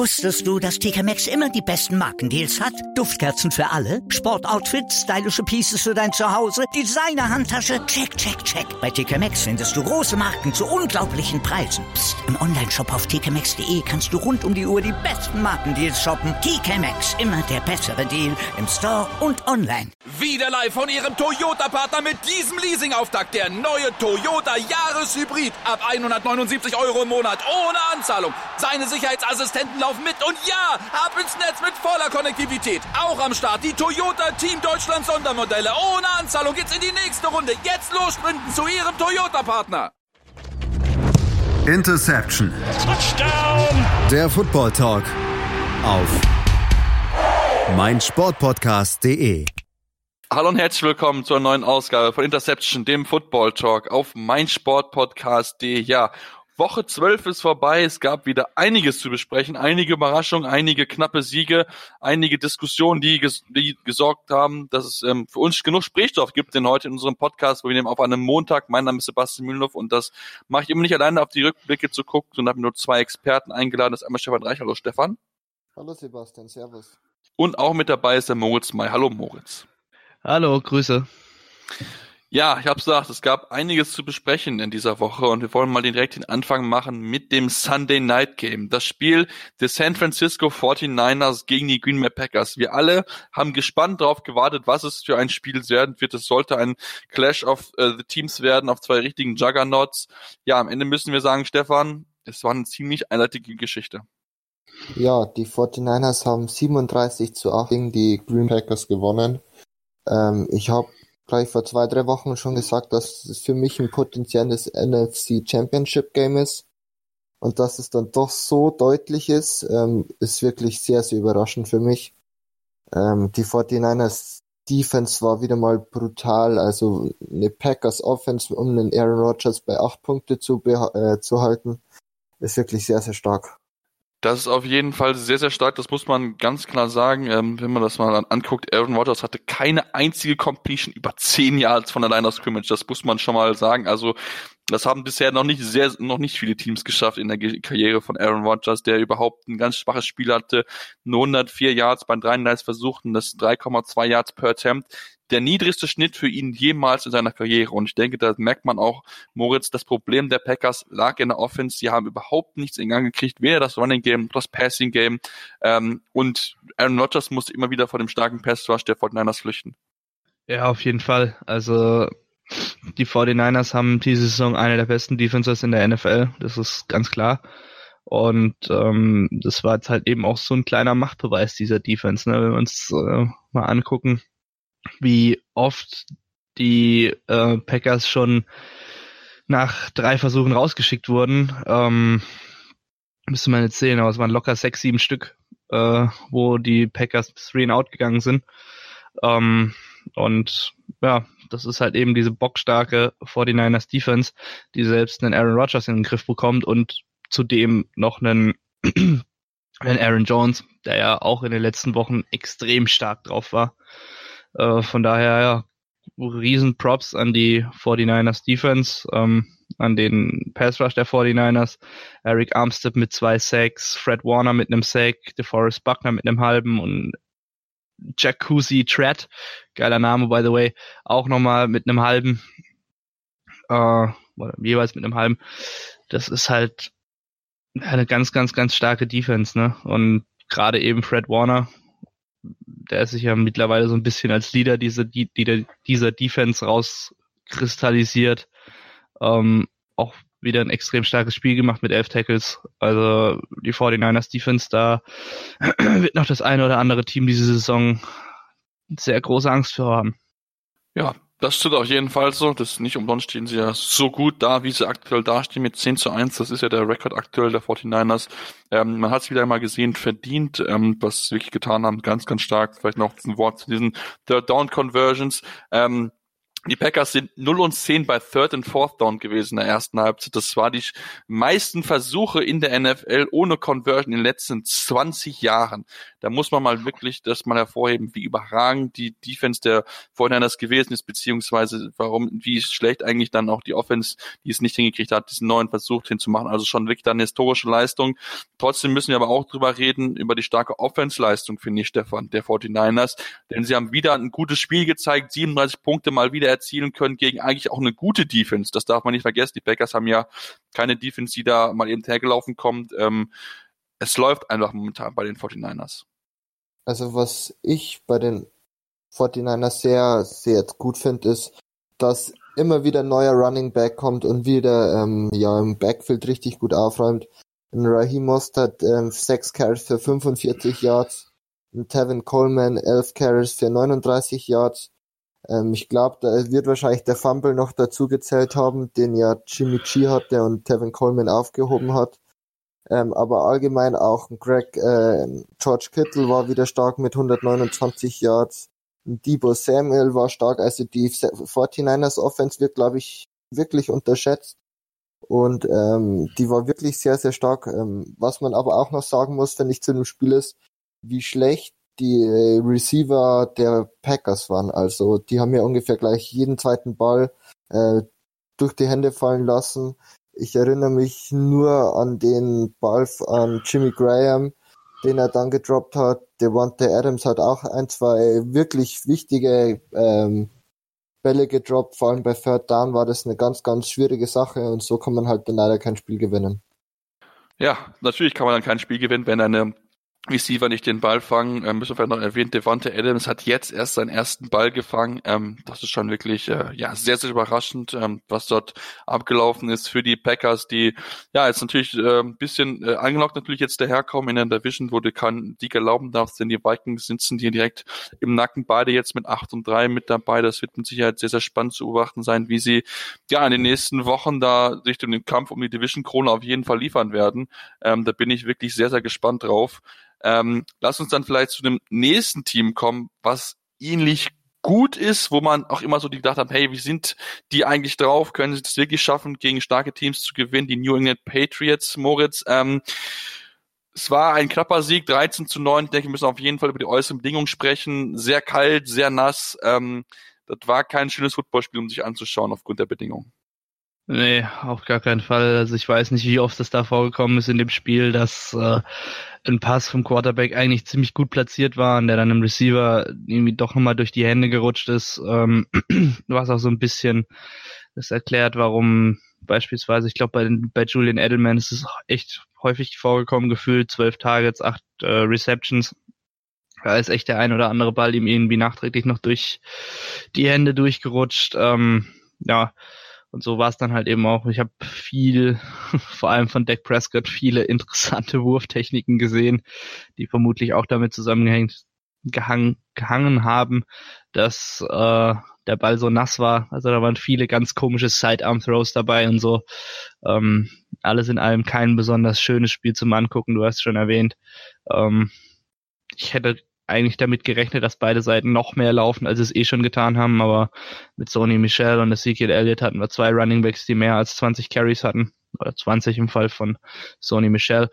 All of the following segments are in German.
Wusstest du, dass TK Maxx immer die besten Markendeals hat? Duftkerzen für alle, Sportoutfits, stylische Pieces für dein Zuhause, Designer-Handtasche, check, check, check. Bei TK Maxx findest du große Marken zu unglaublichen Preisen. Psst. Im Onlineshop auf tkmaxx.de kannst du rund um die Uhr die besten Markendeals shoppen. TK Maxx, immer der bessere Deal im Store und online. Wieder live von Ihrem Toyota-Partner mit diesem Leasing-Auftakt. Der neue Toyota Jahreshybrid. Ab 179 € im Monat. Ohne Anzahlung. Seine Sicherheitsassistenten laufen mit. Und ja, ab ins Netz mit voller Konnektivität. Auch am Start die Toyota Team Deutschland Sondermodelle. Ohne Anzahlung geht's in die nächste Runde. Jetzt los sprinten zu Ihrem Toyota-Partner. Interception. Touchdown. Der Football Talk auf meinsportpodcast.de. Hallo und herzlich willkommen zur neuen Ausgabe von Interception, dem Football Talk auf meinsportpodcast.de. Ja, Woche 12 ist vorbei, es gab wieder einiges zu besprechen, einige Überraschungen, einige knappe Siege, einige Diskussionen, die gesorgt haben, dass es für uns genug Gesprächsstoff gibt, denn heute in unserem Podcast, wo wir nehmen auf einem Montag, mein Name ist Sebastian Mühlenhoff und das mache ich immer nicht alleine auf die Rückblicke zu gucken, sondern habe nur zwei Experten eingeladen, das ist einmal Stefan Reich. Hallo Stefan. Hallo Sebastian, servus. Und auch mit dabei ist der Moritz May. Hallo Moritz. Hallo, Grüße. Ja, ich habe gesagt, es gab einiges zu besprechen in dieser Woche und wir wollen mal direkt den Anfang machen mit dem Sunday Night Game. Das Spiel des San Francisco 49ers gegen die Green Bay Packers. Wir alle haben gespannt darauf gewartet, was es für ein Spiel werden wird. Es sollte ein Clash of the Teams werden, auf zwei richtigen Juggernauts. Ja, am Ende müssen wir sagen, Stefan, es war eine ziemlich eindeutige Geschichte. Ja, die 49ers haben 37-8 gegen die Green Packers gewonnen. Ich habe gleich vor 2-3 Wochen schon gesagt, dass es für mich ein potenzielles NFC Championship Game ist. Und dass es dann doch so deutlich ist, ist wirklich sehr, sehr überraschend für mich. Die 49ers Defense war wieder mal brutal. Also eine Packers Offense, um den Aaron Rodgers bei 8 Punkte zu halten, ist wirklich sehr, sehr stark. Das ist auf jeden Fall sehr, sehr stark, das muss man ganz klar sagen. Wenn man das mal anguckt, Aaron Rodgers hatte keine einzige Completion über 10 Yards von der Line of Scrimmage, das muss man schon mal sagen. Also das haben bisher noch nicht viele Teams geschafft in der Karriere von Aaron Rodgers, der überhaupt ein ganz schwaches Spiel hatte, nur 104 Yards bei 33 Versuchen, das 3,2 Yards per Attempt. Der niedrigste Schnitt für ihn jemals in seiner Karriere. Und ich denke, da merkt man auch, Moritz, das Problem der Packers lag in der Offense. Sie haben überhaupt nichts in Gang gekriegt, weder das Running Game, das Passing Game. Und Aaron Rodgers musste immer wieder vor dem starken Pass Rush der 49ers flüchten. Ja, auf jeden Fall. Also die 49ers haben diese Saison eine der besten Defenses in der NFL. Das ist ganz klar. Und das war jetzt halt eben auch so ein kleiner Machtbeweis dieser Defense. Ne? Wenn wir uns mal angucken, wie oft die Packers schon nach 3 Versuchen rausgeschickt wurden. Müsste man jetzt sehen, aber es waren locker 6-7 Stück, wo die Packers 3-and-out gegangen sind. Und ja, das ist halt eben diese bockstarke 49ers Defense, die selbst einen Aaron Rodgers in den Griff bekommt und zudem noch einen Aaron Jones, der ja auch in den letzten Wochen extrem stark drauf war. Von daher, ja, riesen Props an die 49ers Defense, an den Pass Rush der 49ers, Eric Armstead mit 2 Sacks, Fred Warner mit einem Sack, DeForest Buckner mit einem halben und Jacuzzi Tratt, geiler Name by the way, auch nochmal mit einem halben, jeweils mit einem halben. Das ist halt eine ganz, ganz, ganz starke Defense, ne? Und gerade eben Fred Warner, der ist sich ja mittlerweile so ein bisschen als Leader dieser Defense rauskristallisiert. Auch wieder ein extrem starkes Spiel gemacht mit 11 Tackles. Also die 49ers Defense, da wird noch das eine oder andere Team diese Saison sehr große Angst vor haben. Ja, das tut auf jeden Fall so. Das ist nicht umsonst stehen sie ja so gut da, wie sie aktuell dastehen mit 10-1. Das ist ja der Rekord aktuell der 49ers. Man hat es wieder mal gesehen, verdient, was sie wirklich getan haben. Ganz, ganz stark. Vielleicht noch ein Wort zu diesen Third-Down-Conversions. Die Packers sind 0-10 bei Third and Fourth Down gewesen in der ersten Halbzeit. Das war die meisten Versuche in der NFL ohne Conversion in den letzten 20 Jahren. Da muss man mal wirklich das mal hervorheben, wie überragend die Defense der 49ers gewesen ist, beziehungsweise wie schlecht eigentlich dann auch die Offense, die es nicht hingekriegt hat, diesen neuen Versuch hinzumachen. Also schon wirklich dann eine historische Leistung. Trotzdem müssen wir aber auch drüber reden, über die starke Offense-Leistung, finde ich, Stefan, der 49ers. Denn sie haben wieder ein gutes Spiel gezeigt, 37 Punkte mal wieder erzielen können gegen eigentlich auch eine gute Defense. Das darf man nicht vergessen. Die Packers haben ja keine Defense, die da mal eben hergelaufen kommt. Es läuft einfach momentan bei den 49ers. Also was ich bei den 49ers sehr, sehr gut finde, ist, dass immer wieder ein neuer Running Back kommt und wieder im Backfield richtig gut aufräumt. Ein Raheem Mostert 6 Carries für 45 Yards, ein Tevin Coleman 11 Carries für 39 Yards. Ich glaube, da wird wahrscheinlich der Fumble noch dazu gezählt haben, den ja Jimmy G hatte und Tevin Coleman aufgehoben hat. Aber allgemein auch George Kittle war wieder stark mit 129 Yards. Deebo Samuel war stark. Also die 49ers Offense wird, glaube ich, wirklich unterschätzt. Und die war wirklich sehr, sehr stark. Was man aber auch noch sagen muss, finde ich, zu dem Spiel ist, wie schlecht die Receiver der Packers waren. Also die haben ja ungefähr gleich jeden zweiten Ball durch die Hände fallen lassen. Ich erinnere mich nur an den Ball an Jimmy Graham, den er dann gedroppt hat. Devontae Adams hat auch 2 wirklich wichtige Bälle gedroppt. Vor allem bei Third Down war das eine ganz, ganz schwierige Sache und so kann man halt dann leider kein Spiel gewinnen. Ja, natürlich kann man dann kein Spiel gewinnen, wenn eine Receiver nicht den Ball fangen. Müssen wir vielleicht noch erwähnen, Devontae Adams hat jetzt erst seinen ersten Ball gefangen. Das ist schon wirklich sehr, sehr überraschend, was dort abgelaufen ist für die Packers, die jetzt natürlich ein bisschen angelockt natürlich jetzt daherkommen in der Division, wo du keinen Sieg erlauben darfst, denn die Vikings sitzen dir direkt im Nacken, beide jetzt mit 8-3 mit dabei. Das wird mit Sicherheit sehr, sehr spannend zu beobachten sein, wie sie in den nächsten Wochen da sich den Kampf um die Division-Krone auf jeden Fall liefern werden. Da bin ich wirklich sehr, sehr gespannt drauf. Lass uns dann vielleicht zu dem nächsten Team kommen, was ähnlich gut ist, wo man auch immer so gedacht hat, hey, wie sind die eigentlich drauf? Können sie das wirklich schaffen, gegen starke Teams zu gewinnen? Die New England Patriots, Moritz. Es war ein knapper Sieg, 13-9. Ich denke, wir müssen auf jeden Fall über die äußeren Bedingungen sprechen. Sehr kalt, sehr nass. Das war kein schönes Footballspiel, um sich anzuschauen aufgrund der Bedingungen. Nee, auf gar keinen Fall. Also ich weiß nicht, wie oft es da vorgekommen ist in dem Spiel, dass ein Pass vom Quarterback eigentlich ziemlich gut platziert war und der dann im Receiver irgendwie doch nochmal durch die Hände gerutscht ist. Was auch so ein bisschen das erklärt, warum beispielsweise, ich glaube bei Julian Edelman ist es echt häufig vorgekommen, gefühlt 12 Targets, 8 Receptions. Da ist echt der ein oder andere Ball ihm irgendwie nachträglich noch durch die Hände durchgerutscht. Und so war es dann halt eben auch. Ich habe viel, vor allem von Dak Prescott, viele interessante Wurftechniken gesehen, die vermutlich auch damit gehangen haben, dass der Ball so nass war. Also da waren viele ganz komische Sidearm-Throws dabei und so. Alles in allem kein besonders schönes Spiel zum Angucken, du hast es schon erwähnt. Ich hätte eigentlich damit gerechnet, dass beide Seiten noch mehr laufen, als sie es schon getan haben, aber mit Sony Michel und Ezekiel Elliott hatten wir 2 Runningbacks, die mehr als 20 Carries hatten, oder 20 im Fall von Sony Michel.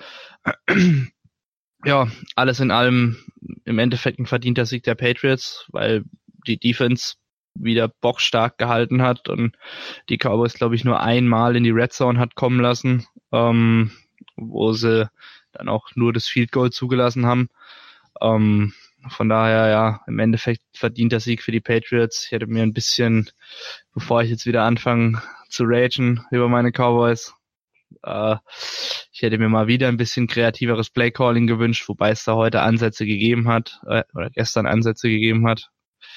Ja, alles in allem im Endeffekt ein verdienter Sieg der Patriots, weil die Defense wieder bockstark gehalten hat und die Cowboys, glaube ich, nur einmal in die Red Zone hat kommen lassen, wo sie dann auch nur das Field Goal zugelassen haben. Von daher, im Endeffekt verdient der Sieg für die Patriots. Ich hätte mir ein bisschen, bevor ich jetzt wieder anfange zu ragen über meine Cowboys, ich hätte mir mal wieder ein bisschen kreativeres Playcalling gewünscht, wobei es da heute Ansätze gegeben hat, oder gestern Ansätze gegeben hat.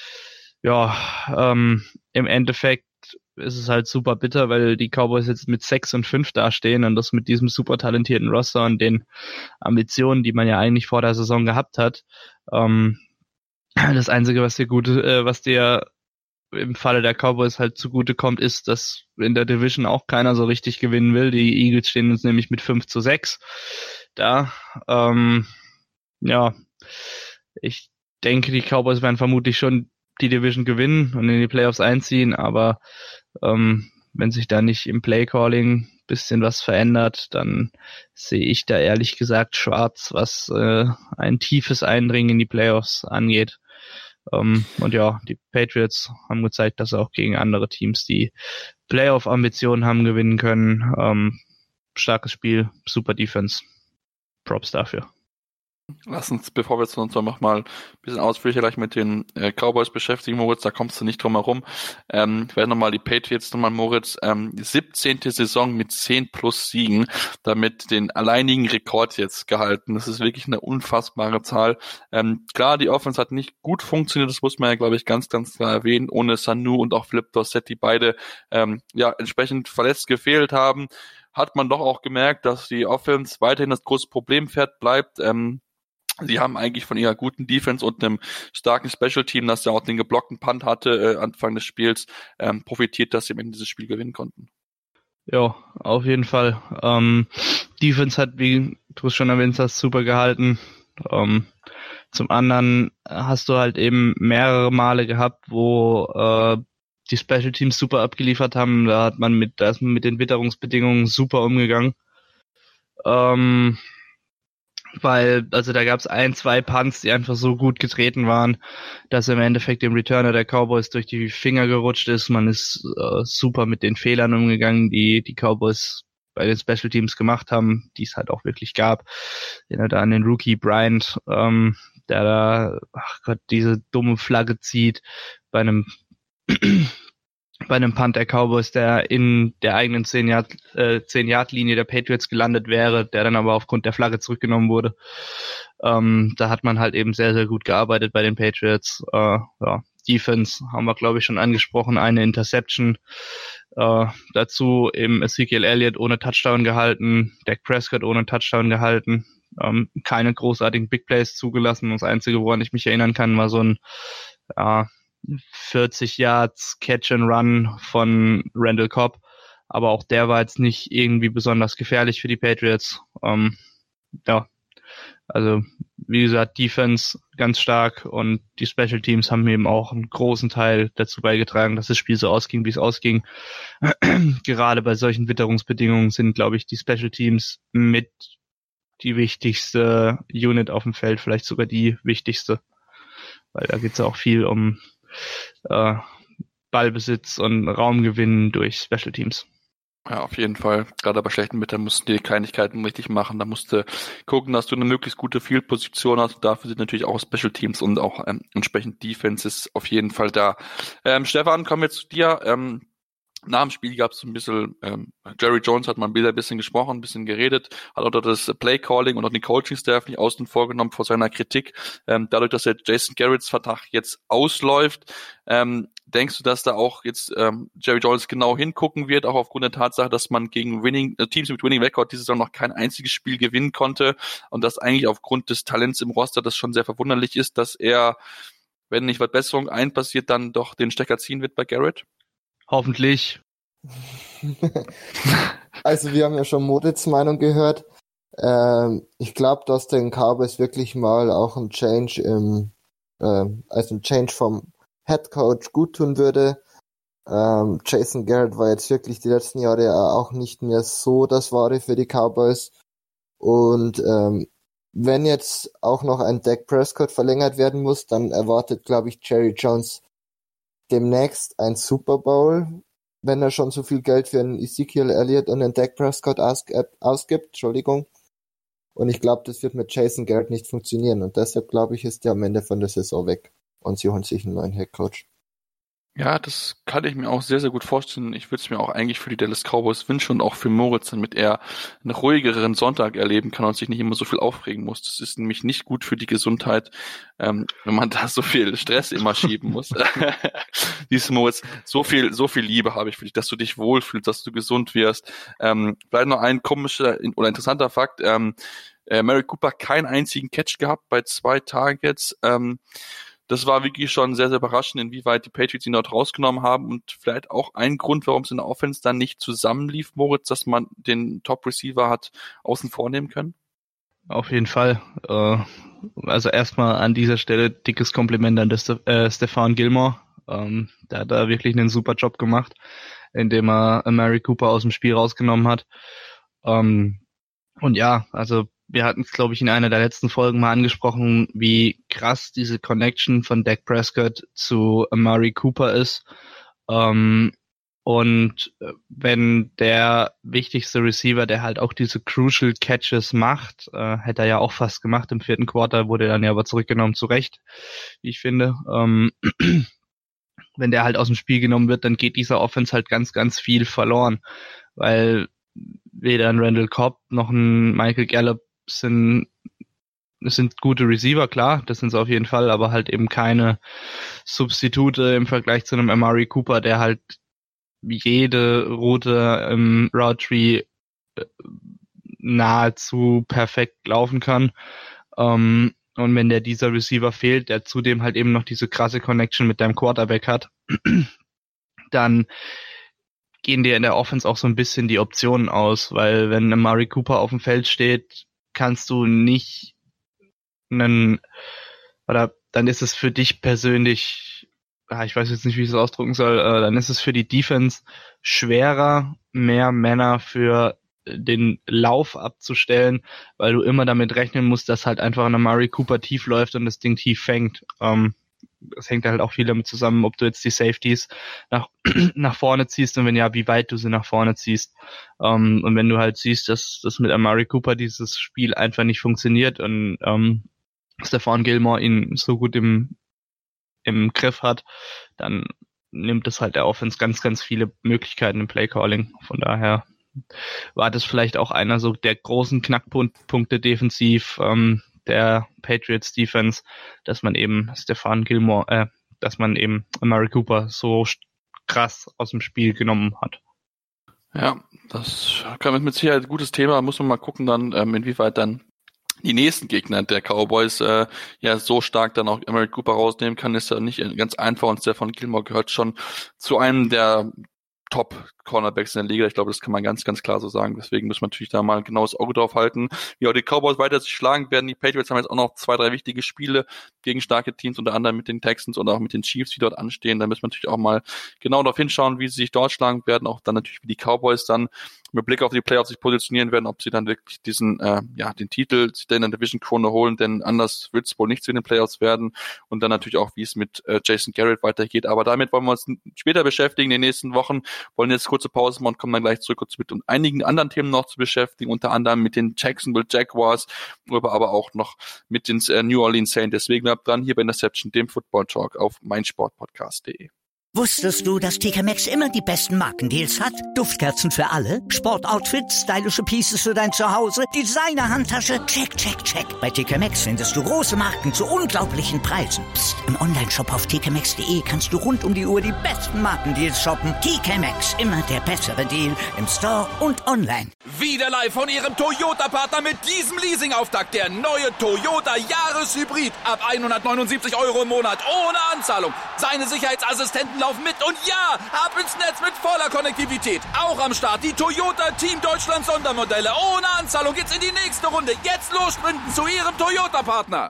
Im Endeffekt ist es halt super bitter, weil die Cowboys jetzt mit 6-5 dastehen und das mit diesem super talentierten Roster und den Ambitionen, die man ja eigentlich vor der Saison gehabt hat. Das Einzige, was dir im Falle der Cowboys halt zugute kommt, ist, dass in der Division auch keiner so richtig gewinnen will. Die Eagles stehen uns nämlich mit 5-6 da. Ich denke, die Cowboys werden vermutlich schon die Division gewinnen und in die Playoffs einziehen, aber wenn sich da nicht im Playcalling bisschen was verändert, dann sehe ich da ehrlich gesagt schwarz, was ein tiefes Eindringen in die Playoffs angeht. Und ja, die Patriots haben gezeigt, dass sie auch gegen andere Teams, die Playoff-Ambitionen haben, gewinnen können. Starkes Spiel, super Defense. Props dafür. Lass uns, bevor wir uns noch mal ein bisschen ausführlicher gleich mit den Cowboys beschäftigen, Moritz, da kommst du nicht drum herum. Werden nochmal die Patriots nochmal, Moritz, 17. Saison mit 10 plus Siegen, damit den alleinigen Rekord jetzt gehalten. Das ist wirklich eine unfassbare Zahl. Klar, die Offense hat nicht gut funktioniert, das muss man ja, glaube ich, ganz, ganz klar erwähnen, ohne Sanu und auch Philip Dorsett, die beide entsprechend verletzt gefehlt haben, hat man doch auch gemerkt, dass die Offense weiterhin das große Problempferd bleibt. Sie haben eigentlich von ihrer guten Defense und einem starken Special-Team, das ja auch den geblockten Punt hatte Anfang des Spiels, profitiert, dass sie am Ende dieses Spiel gewinnen konnten. Ja, auf jeden Fall. Defense hat, wie du es schon erwähnt hast, super gehalten. Zum anderen hast du halt eben mehrere Male gehabt, wo die Special Teams super abgeliefert haben. Da hat man mit den Witterungsbedingungen super umgegangen. Weil, also da gab es 1-2 Punts, die einfach so gut getreten waren, dass im Endeffekt dem Returner der Cowboys durch die Finger gerutscht ist. Man ist super mit den Fehlern umgegangen, die Cowboys bei den Special Teams gemacht haben, die es halt auch wirklich gab. Erinnert an den Rookie Bryant, der da, diese dumme Flagge zieht bei einem Punt der Cowboys, der in der eigenen 10-Yard-Linie der Patriots gelandet wäre, der dann aber aufgrund der Flagge zurückgenommen wurde. Da hat man halt eben sehr, sehr gut gearbeitet bei den Patriots. Defense haben wir, glaube ich, schon angesprochen, eine Interception. Dazu eben Ezekiel Elliott ohne Touchdown gehalten, Dak Prescott ohne Touchdown gehalten. Keine großartigen Big Plays zugelassen. Das Einzige, woran ich mich erinnern kann, war so ein 40 Yards Catch and Run von Randall Cobb, aber auch der war jetzt nicht irgendwie besonders gefährlich für die Patriots. Also wie gesagt, Defense ganz stark und die Special Teams haben eben auch einen großen Teil dazu beigetragen, dass das Spiel so ausging, wie es ausging. Gerade bei solchen Witterungsbedingungen sind, glaube ich, die Special Teams mit die wichtigste Unit auf dem Feld, vielleicht sogar die wichtigste, weil da geht es auch viel um Ballbesitz und Raumgewinn durch Special Teams. Ja, auf jeden Fall. Gerade bei schlechten Wetter mussten die Kleinigkeiten richtig machen. Da musst du gucken, dass du eine möglichst gute Field-Position hast. Dafür sind natürlich auch Special Teams und auch entsprechend Defenses auf jeden Fall da. Stefan, kommen wir zu dir. Nach dem Spiel gab es so ein bisschen, Jerry Jones hat mal ein bisschen gesprochen, ein bisschen geredet, hat auch das Play-Calling und auch den Coaching-Staff nicht außen vor genommen vor seiner Kritik. Dadurch, dass der Jason Garretts Vertrag jetzt ausläuft, denkst du, dass da auch jetzt Jerry Jones genau hingucken wird, auch aufgrund der Tatsache, dass man gegen Teams mit Winning Record diese Saison noch kein einziges Spiel gewinnen konnte und dass eigentlich aufgrund des Talents im Roster das schon sehr verwunderlich ist, dass er, wenn nicht was Besserung einpassiert, dann doch den Stecker ziehen wird bei Garrett? Hoffentlich. Also wir haben ja schon Moritz Meinung gehört. Ich glaube, dass den Cowboys wirklich mal auch ein Change ein Change vom Head Coach gut tun würde. Jason Garrett war jetzt wirklich die letzten Jahre auch nicht mehr so das Wahre für die Cowboys. Und wenn jetzt auch noch ein Dak Prescott verlängert werden muss, dann erwartet, glaube ich, Jerry Jones demnächst ein Super Bowl, wenn er schon so viel Geld für einen Ezekiel Elliott und einen Dak Prescott ausgibt. Entschuldigung. Und ich glaube, das wird mit Jason Garrett nicht funktionieren. Und deshalb, glaube ich, ist er am Ende von der Saison weg. Und sie holen sich einen neuen Headcoach. Ja, das kann ich mir auch sehr, sehr gut vorstellen. Ich würde es mir auch eigentlich für die Dallas Cowboys wünschen und auch für Moritz, damit er einen ruhigeren Sonntag erleben kann und sich nicht immer so viel aufregen muss. Das ist nämlich nicht gut für die Gesundheit, wenn man da so viel Stress immer schieben muss. Siehst du, Moritz, so viel Liebe habe ich für dich, dass du dich wohlfühlst, dass du gesund wirst. Vielleicht noch ein komischer oder interessanter Fakt. Mary Cooper keinen einzigen Catch gehabt bei 2 Targets. Das war wirklich schon sehr, sehr überraschend, inwieweit die Patriots ihn dort rausgenommen haben und vielleicht auch ein Grund, warum es in der Offense dann nicht zusammenlief, Moritz, dass man den Top-Receiver hat außen vor nehmen können? Auf jeden Fall. also erstmal an dieser Stelle dickes Kompliment an Stephon Gilmore. Der hat da wirklich einen super Job gemacht, indem er Amari Cooper aus dem Spiel rausgenommen hat. Und ja, also wir hatten es, glaube ich, in einer der letzten Folgen mal angesprochen, wie krass diese Connection von Dak Prescott zu Amari Cooper ist. Und wenn der wichtigste Receiver, der halt auch diese Crucial Catches macht, hätte er ja auch fast gemacht im 4. Quarter, wurde dann ja aber zurückgenommen, zu Recht, wie ich finde. Wenn der halt aus dem Spiel genommen wird, dann geht dieser Offense halt ganz, ganz viel verloren, weil weder ein Randall Cobb noch ein Michael Gallup sind gute Receiver, klar, das sind sie auf jeden Fall, aber halt eben keine Substitute im Vergleich zu einem Amari Cooper, der halt jede Route im Route Tree nahezu perfekt laufen kann. Und wenn dieser Receiver fehlt, der zudem halt eben noch diese krasse Connection mit deinem Quarterback hat, dann gehen dir in der Offense auch so ein bisschen die Optionen aus, weil wenn Amari Cooper auf dem Feld steht, kannst du nicht dann ist es für dich persönlich, ich weiß jetzt nicht, wie ich es ausdrücken soll, dann ist es für die Defense schwerer, mehr Männer für den Lauf abzustellen, weil du immer damit rechnen musst, dass halt einfach ein Amari Cooper tief läuft und das Ding tief fängt. Das hängt halt auch viel damit zusammen, ob du jetzt die Safeties nach vorne ziehst und wenn ja, wie weit du sie nach vorne ziehst. Und wenn du halt siehst, dass das mit Amari Cooper dieses Spiel einfach nicht funktioniert und Stephon Gilmore ihn so gut im Griff hat, dann nimmt es halt der Offense ganz, ganz viele Möglichkeiten im Playcalling. Von daher war das vielleicht auch einer so der großen Knackpunkte defensiv der Patriots Defense, dass man eben dass man eben Amari Cooper so krass aus dem Spiel genommen hat. Ja, das kann mit Sicherheit ein gutes Thema, muss man mal gucken dann, inwieweit dann die nächsten Gegner der Cowboys so stark dann auch Amari Cooper rausnehmen kann, ist ja nicht ganz einfach und Stephon Gilmore gehört schon zu einem der Top-Cornerbacks in der Liga. Ich glaube, das kann man ganz, ganz klar so sagen. Deswegen müssen wir natürlich da mal ein genaues Auge drauf halten. Wie auch die Cowboys weiter sich schlagen werden. Die Patriots haben jetzt auch noch 2, 3 wichtige Spiele gegen starke Teams, unter anderem mit den Texans und auch mit den Chiefs, die dort anstehen. Da müssen wir natürlich auch mal genau darauf hinschauen, wie sie sich dort schlagen werden. Auch dann natürlich, wie die Cowboys dann mit Blick auf die Playoffs sich positionieren werden, ob sie dann wirklich diesen, den Titel in der Division Krone holen, denn anders wird es wohl nicht zu den Playoffs werden. Und dann natürlich auch, wie es mit Jason Garrett weitergeht. Aber damit wollen wir uns später beschäftigen, in den nächsten Wochen. Wollen jetzt kurze Pause machen und kommen dann gleich zurück, uns mit einigen anderen Themen noch zu beschäftigen, unter anderem mit den Jacksonville Jaguars, aber auch noch mit den New Orleans Saints. Deswegen bleibt dran hier bei Interception, dem Football Talk auf meinsportpodcast.de. Wusstest du, dass TK Maxx immer die besten Markendeals hat? Duftkerzen für alle, Sportoutfits, stylische Pieces für dein Zuhause, Designer-Handtasche, check, check, check. Bei TK Maxx findest du große Marken zu unglaublichen Preisen. Psst. Im Onlineshop auf tkmaxx.de kannst du rund um die Uhr die besten Markendeals shoppen. TK Maxx, immer der bessere Deal im Store und online. Wieder live von ihrem Toyota-Partner mit diesem Leasing-Auftakt. Der neue Toyota Jahreshybrid. Ab 179 € im Monat, ohne Anzahlung. Seine Sicherheitsassistenten laufen mit und ja, ab ins Netz mit voller Konnektivität. Auch am Start die Toyota Team Deutschland Sondermodelle. Ohne Anzahlung geht's in die nächste Runde. Jetzt los sprinten zu Ihrem Toyota-Partner.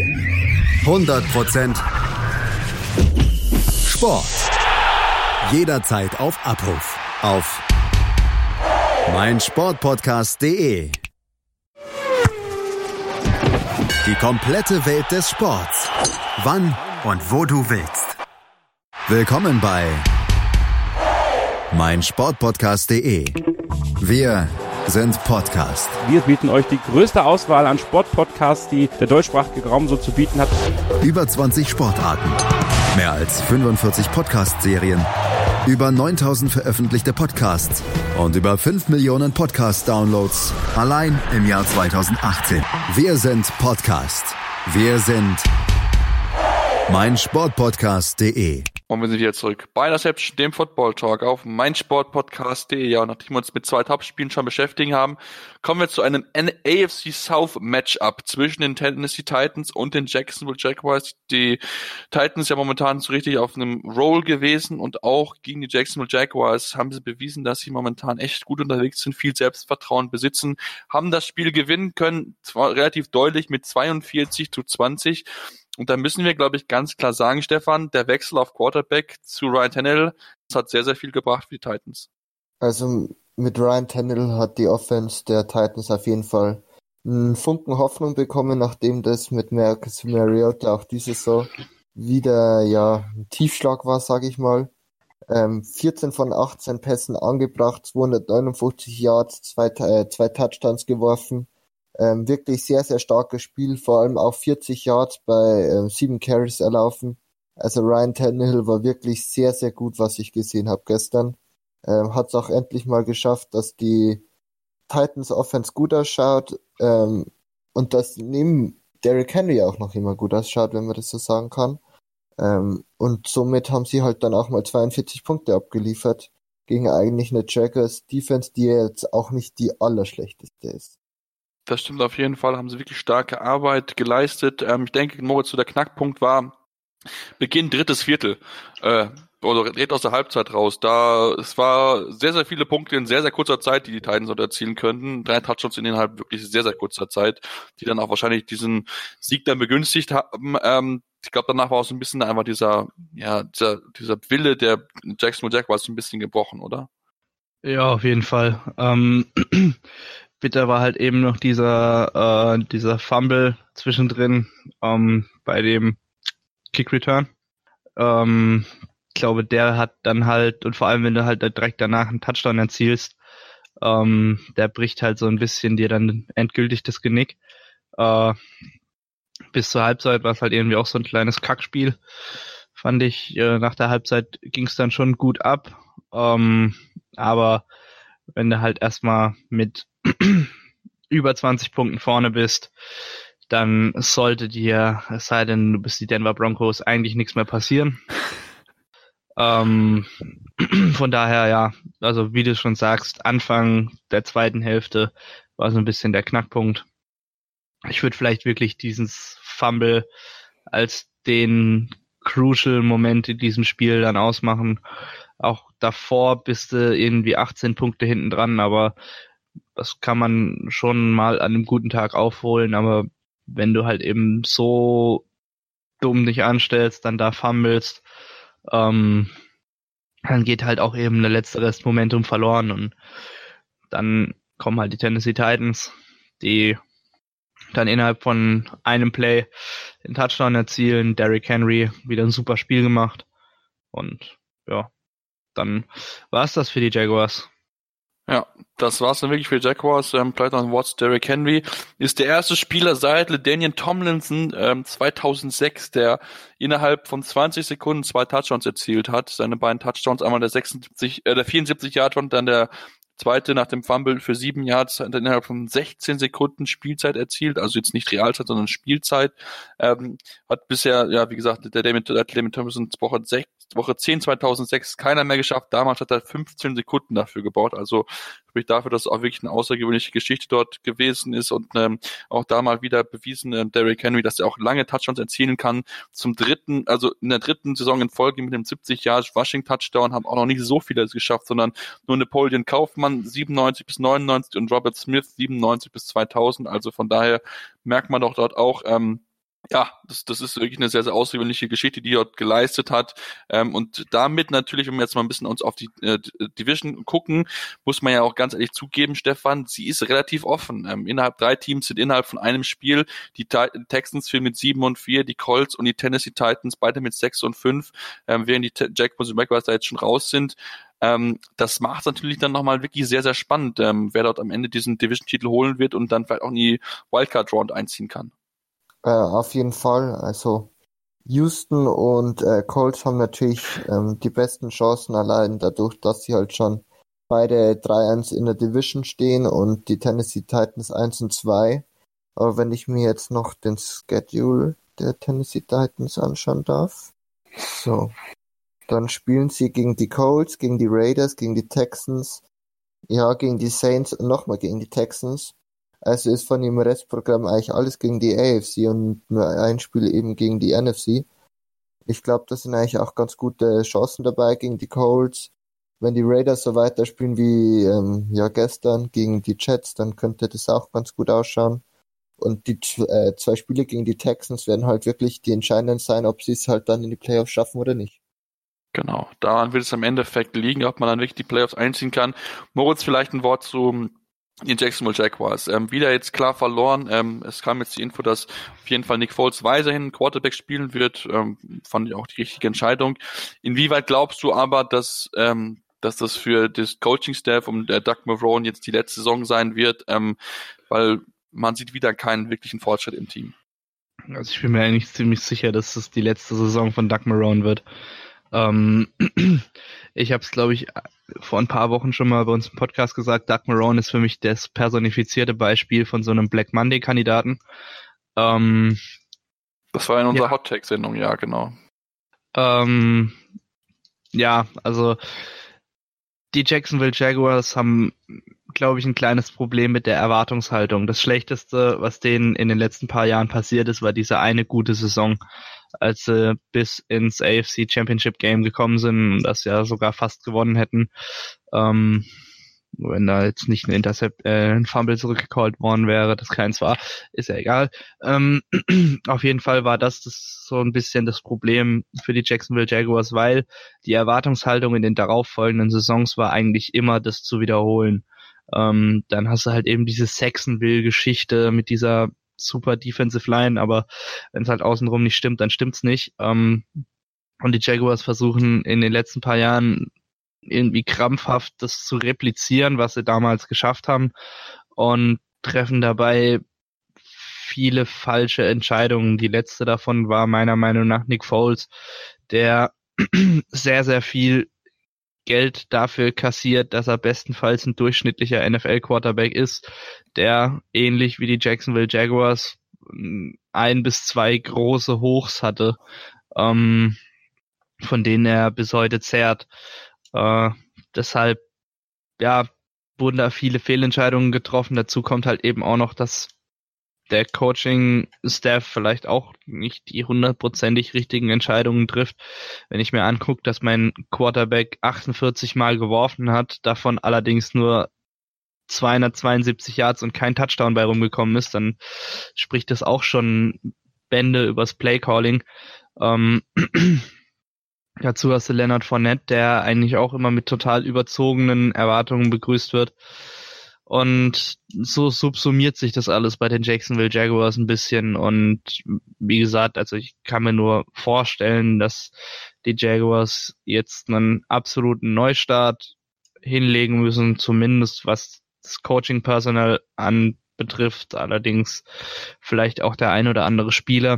100% Sport. Jederzeit auf Abruf. Auf meinsportpodcast.de. Die komplette Welt des Sports. Wann und wo du willst. Willkommen bei meinsportpodcast.de. Wir sind Podcast. Wir bieten euch die größte Auswahl an Sportpodcasts, die der deutschsprachige Raum so zu bieten hat. Über 20 Sportarten, mehr als 45 Podcast-Serien, über 9000 veröffentlichte Podcasts und über 5 Millionen Podcast-Downloads allein im Jahr 2018. Wir sind Podcast. Wir sind meinsportpodcast.de. Und wir sind wieder zurück bei Interception, dem Football Talk auf meinsportpodcast.de. Ja, und nachdem wir uns mit 2 Topspielen schon beschäftigt haben, kommen wir zu einem AFC South Matchup zwischen den Tennessee Titans und den Jacksonville Jaguars. Die Titans ja momentan so richtig auf einem Roll gewesen und auch gegen die Jacksonville Jaguars haben sie bewiesen, dass sie momentan echt gut unterwegs sind, viel Selbstvertrauen besitzen, haben das Spiel gewinnen können, zwar relativ deutlich mit 42-20. Und da müssen wir, glaube ich, ganz klar sagen, Stefan, der Wechsel auf Quarterback zu Ryan Tannehill, das hat sehr, sehr viel gebracht für die Titans. Also mit Ryan Tannehill hat die Offense der Titans auf jeden Fall einen Funken Hoffnung bekommen, nachdem das mit Marcus Mariota auch diese Saison wieder ein Tiefschlag war, sage ich mal. 14 von 18 Pässen angebracht, 259 Yards, 2 Touchdowns geworfen. Wirklich sehr, sehr starkes Spiel, vor allem auch 40 Yards bei 7 Carries erlaufen. Also Ryan Tannehill war wirklich sehr, sehr gut, was ich gesehen habe gestern. Hat es auch endlich mal geschafft, dass die Titans Offense gut ausschaut und dass neben Derrick Henry auch noch immer gut ausschaut, wenn man das so sagen kann. Und somit haben sie halt dann auch mal 42 Punkte abgeliefert gegen eigentlich eine Jaguars Defense, die jetzt auch nicht die allerschlechteste ist. Das stimmt auf jeden Fall, haben sie wirklich starke Arbeit geleistet. Ich denke, Moritz, so der Knackpunkt war Beginn 3. Viertel, oder direkt aus der Halbzeit raus. Es war sehr, sehr viele Punkte in sehr, sehr kurzer Zeit, die Titans dort erzielen könnten. 3 Touchdowns innerhalb wirklich sehr, sehr kurzer Zeit, die dann auch wahrscheinlich diesen Sieg dann begünstigt haben. Ich glaube, danach war auch so ein bisschen einfach dieser Wille der Jacksonville Jaguars ein bisschen gebrochen, oder? Ja, auf jeden Fall. Bitter war halt eben noch dieser Fumble zwischendrin bei dem Kick Return. Ich glaube, der hat dann halt, und vor allem, wenn du halt direkt danach einen Touchdown erzielst, der bricht halt so ein bisschen dir dann endgültig das Genick. Bis zur Halbzeit war es halt irgendwie auch so ein kleines Kackspiel. Fand ich, nach der Halbzeit ging es dann schon gut ab. Aber wenn du halt erstmal mit über 20 Punkten vorne bist, dann sollte dir, es sei denn, du bist die Denver Broncos, eigentlich nichts mehr passieren. Von daher, ja, also wie du schon sagst, Anfang der zweiten Hälfte war so ein bisschen der Knackpunkt. Ich würde vielleicht wirklich dieses Fumble als den crucial Moment in diesem Spiel dann ausmachen. Auch davor bist du irgendwie 18 Punkte hinten dran, aber das kann man schon mal an einem guten Tag aufholen, aber wenn du halt eben so dumm dich anstellst, dann da fummelst, dann geht halt auch eben der letzte Rest Momentum verloren und dann kommen halt die Tennessee Titans, die dann innerhalb von einem Play den Touchdown erzielen, Derrick Henry wieder ein super Spiel gemacht und ja, dann war es das für die Jaguars. Ja, das war's dann wirklich für die Jaguars. Clayton Watts, Derrick Henry ist der erste Spieler seit LaDainian Tomlinson 2006, der innerhalb von 20 Sekunden 2 Touchdowns erzielt hat. Seine beiden Touchdowns, einmal der 74 Yard und dann der zweite nach dem Fumble für 7 Yards, hat innerhalb von 16 Sekunden Spielzeit erzielt, also jetzt nicht Realzeit, sondern Spielzeit. Hat bisher, ja, wie gesagt, der Damon Tomlinson Woche 10 2006 keiner mehr geschafft. Damals hat er 15 Sekunden dafür gebraucht. Also sprich dafür, dass es auch wirklich eine außergewöhnliche Geschichte dort gewesen ist und auch da mal wieder bewiesen, Derrick Henry, dass er auch lange Touchdowns erzielen kann. In der dritten Saison in Folge mit dem 70 Yard Rushing Touchdown haben auch noch nicht so viele es geschafft, sondern nur Napoleon Kaufmann 97 bis 99 und Robert Smith 97 bis 2000. Also von daher merkt man doch dort auch, ja, das ist wirklich eine sehr, sehr außergewöhnliche Geschichte, die er dort geleistet hat. Und damit natürlich, wenn wir jetzt mal ein bisschen uns auf die Division gucken, muss man ja auch ganz ehrlich zugeben, Stefan, sie ist relativ offen. 3 Teams sind innerhalb von einem Spiel. Die Texans führen mit 7-4, die Colts und die Tennessee Titans beide mit 6-5, während die Jaguars und Jaguars da jetzt schon raus sind. Das macht es natürlich dann nochmal wirklich sehr, sehr spannend, wer dort am Ende diesen Division-Titel holen wird und dann vielleicht auch in die Wildcard-Round einziehen kann. Auf jeden Fall, also Houston und Colts haben natürlich die besten Chancen, allein dadurch, dass sie halt schon beide 3-1 in der Division stehen und die Tennessee Titans 1-2. Aber wenn ich mir jetzt noch den Schedule der Tennessee Titans anschauen darf. So. Dann spielen sie gegen die Colts, gegen die Raiders, gegen die Texans, ja, gegen die Saints und nochmal gegen die Texans. Also ist von dem Restprogramm eigentlich alles gegen die AFC und nur ein Spiel eben gegen die NFC. Ich glaube, da sind eigentlich auch ganz gute Chancen dabei gegen die Colts. Wenn die Raiders so weiterspielen wie gestern gegen die Jets, dann könnte das auch ganz gut ausschauen. Und die 2 Spiele gegen die Texans werden halt wirklich die entscheidenden sein, ob sie es halt dann in die Playoffs schaffen oder nicht. Genau, daran wird es im Endeffekt liegen, ob man dann wirklich die Playoffs einziehen kann. Moritz, vielleicht ein Wort zu den Jacksonville Jaguars. Wieder jetzt klar verloren. Es kam jetzt die Info, dass auf jeden Fall Nick Foles weiterhin Quarterback spielen wird. Fand ich auch die richtige Entscheidung. Inwieweit glaubst du aber, dass das für das Coaching-Staff und Doug Marrone jetzt die letzte Saison sein wird, weil man sieht wieder keinen wirklichen Fortschritt im Team? Also ich bin mir eigentlich ziemlich sicher, dass es die letzte Saison von Doug Marrone wird. Ich habe es, glaube ich, vor ein paar Wochen schon mal bei uns im Podcast gesagt, Doug Marrone ist für mich das personifizierte Beispiel von so einem Black Monday-Kandidaten. Das war in unserer Hot-Take-Sendung, ja, genau. Ja, also die Jacksonville Jaguars haben, glaube ich, ein kleines Problem mit der Erwartungshaltung. Das Schlechteste, was denen in den letzten paar Jahren passiert ist, war diese eine gute Saison, als sie bis ins AFC Championship Game gekommen sind und das ja sogar fast gewonnen hätten. Wenn da jetzt nicht ein Fumble zurückgecallt worden wäre, das keins war, ist ja egal. Auf jeden Fall war das so ein bisschen das Problem für die Jacksonville Jaguars, weil die Erwartungshaltung in den darauffolgenden Saisons war eigentlich immer, das zu wiederholen. Dann hast du halt eben diese Saxonville-Geschichte mit dieser super Defensive Line, aber wenn es halt außenrum nicht stimmt, dann stimmt's nicht. Und die Jaguars versuchen in den letzten paar Jahren irgendwie krampfhaft das zu replizieren, was sie damals geschafft haben, und treffen dabei viele falsche Entscheidungen. Die letzte davon war meiner Meinung nach Nick Foles, der sehr, sehr viel Geld dafür kassiert, dass er bestenfalls ein durchschnittlicher NFL-Quarterback ist, der ähnlich wie die Jacksonville Jaguars 1 bis 2 große Hochs hatte, von denen er bis heute zehrt. Deshalb, ja, wurden da viele Fehlentscheidungen getroffen. Dazu kommt halt eben auch noch, dass der Coaching-Staff vielleicht auch nicht die 100%ig richtigen Entscheidungen trifft. Wenn ich mir angucke, dass mein Quarterback 48 Mal geworfen hat, davon allerdings nur 272 Yards und kein Touchdown bei rumgekommen ist, dann spricht das auch schon Bände übers Play-Calling. Dazu hast du Leonard Fournette, der eigentlich auch immer mit total überzogenen Erwartungen begrüßt wird. Und so subsumiert sich das alles bei den Jacksonville Jaguars ein bisschen. Und wie gesagt, also ich kann mir nur vorstellen, dass die Jaguars jetzt einen absoluten Neustart hinlegen müssen, zumindest was das Coaching-Personal anbetrifft. Allerdings vielleicht auch der ein oder andere Spieler.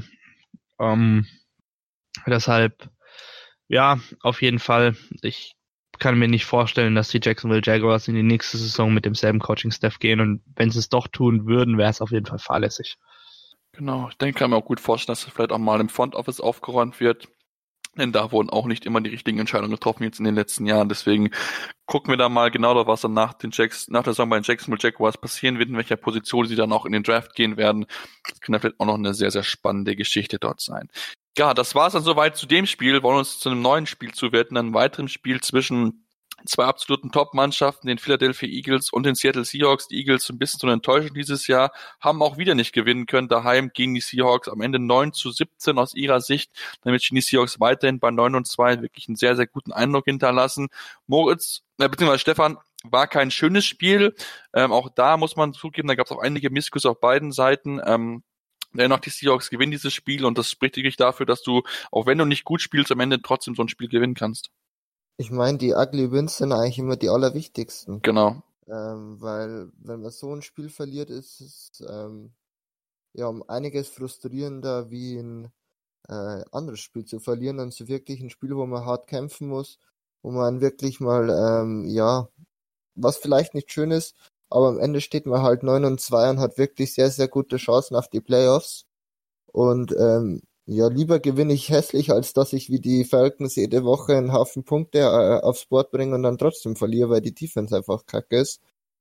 Deshalb, ja, auf jeden Fall. Ich kann mir nicht vorstellen, dass die Jacksonville Jaguars in die nächste Saison mit demselben Coaching-Staff gehen, und wenn sie es doch tun würden, wäre es auf jeden Fall fahrlässig. Genau, ich denke, kann mir auch gut vorstellen, dass es vielleicht auch mal im Front Office aufgeräumt wird, denn da wurden auch nicht immer die richtigen Entscheidungen getroffen jetzt in den letzten Jahren. Deswegen gucken wir da mal genau drauf, was dann nach der Saison bei den Jacksonville Jaguars passieren wird, in welcher Position sie dann auch in den Draft gehen werden. Das kann ja vielleicht auch noch eine sehr, sehr spannende Geschichte dort sein. Ja, das war's dann soweit zu dem Spiel. Wollen uns zu einem neuen Spiel zuwerten, einem weiteren Spiel zwischen 2 absoluten Top-Mannschaften, den Philadelphia Eagles und den Seattle Seahawks. Die Eagles ein bisschen zu enttäuschen dieses Jahr, haben auch wieder nicht gewinnen können daheim gegen die Seahawks. Am Ende 9-17 aus ihrer Sicht. Damit stehen die Seahawks weiterhin bei 9-2, wirklich einen sehr, sehr guten Eindruck hinterlassen. Moritz, beziehungsweise Stefan, war kein schönes Spiel. Auch da muss man zugeben, da gab es auch einige Missgüsse auf beiden Seiten. Dennoch, die Seahawks gewinnen dieses Spiel, und das spricht wirklich dafür, dass du, auch wenn du nicht gut spielst, am Ende trotzdem so ein Spiel gewinnen kannst. Ich meine, die Ugly Wins sind eigentlich immer die allerwichtigsten. Genau. Weil, wenn man so ein Spiel verliert, ist es um einiges frustrierender, wie ein anderes Spiel zu verlieren. Und so wirklich ein Spiel, wo man hart kämpfen muss, wo man wirklich mal, was vielleicht nicht schön ist, aber am Ende steht man halt 9-2 und hat wirklich sehr, sehr gute Chancen auf die Playoffs. Und Ja, lieber gewinne ich hässlich, als dass ich wie die Falcons jede Woche einen Haufen Punkte aufs Board bringe und dann trotzdem verliere, weil die Defense einfach kacke ist.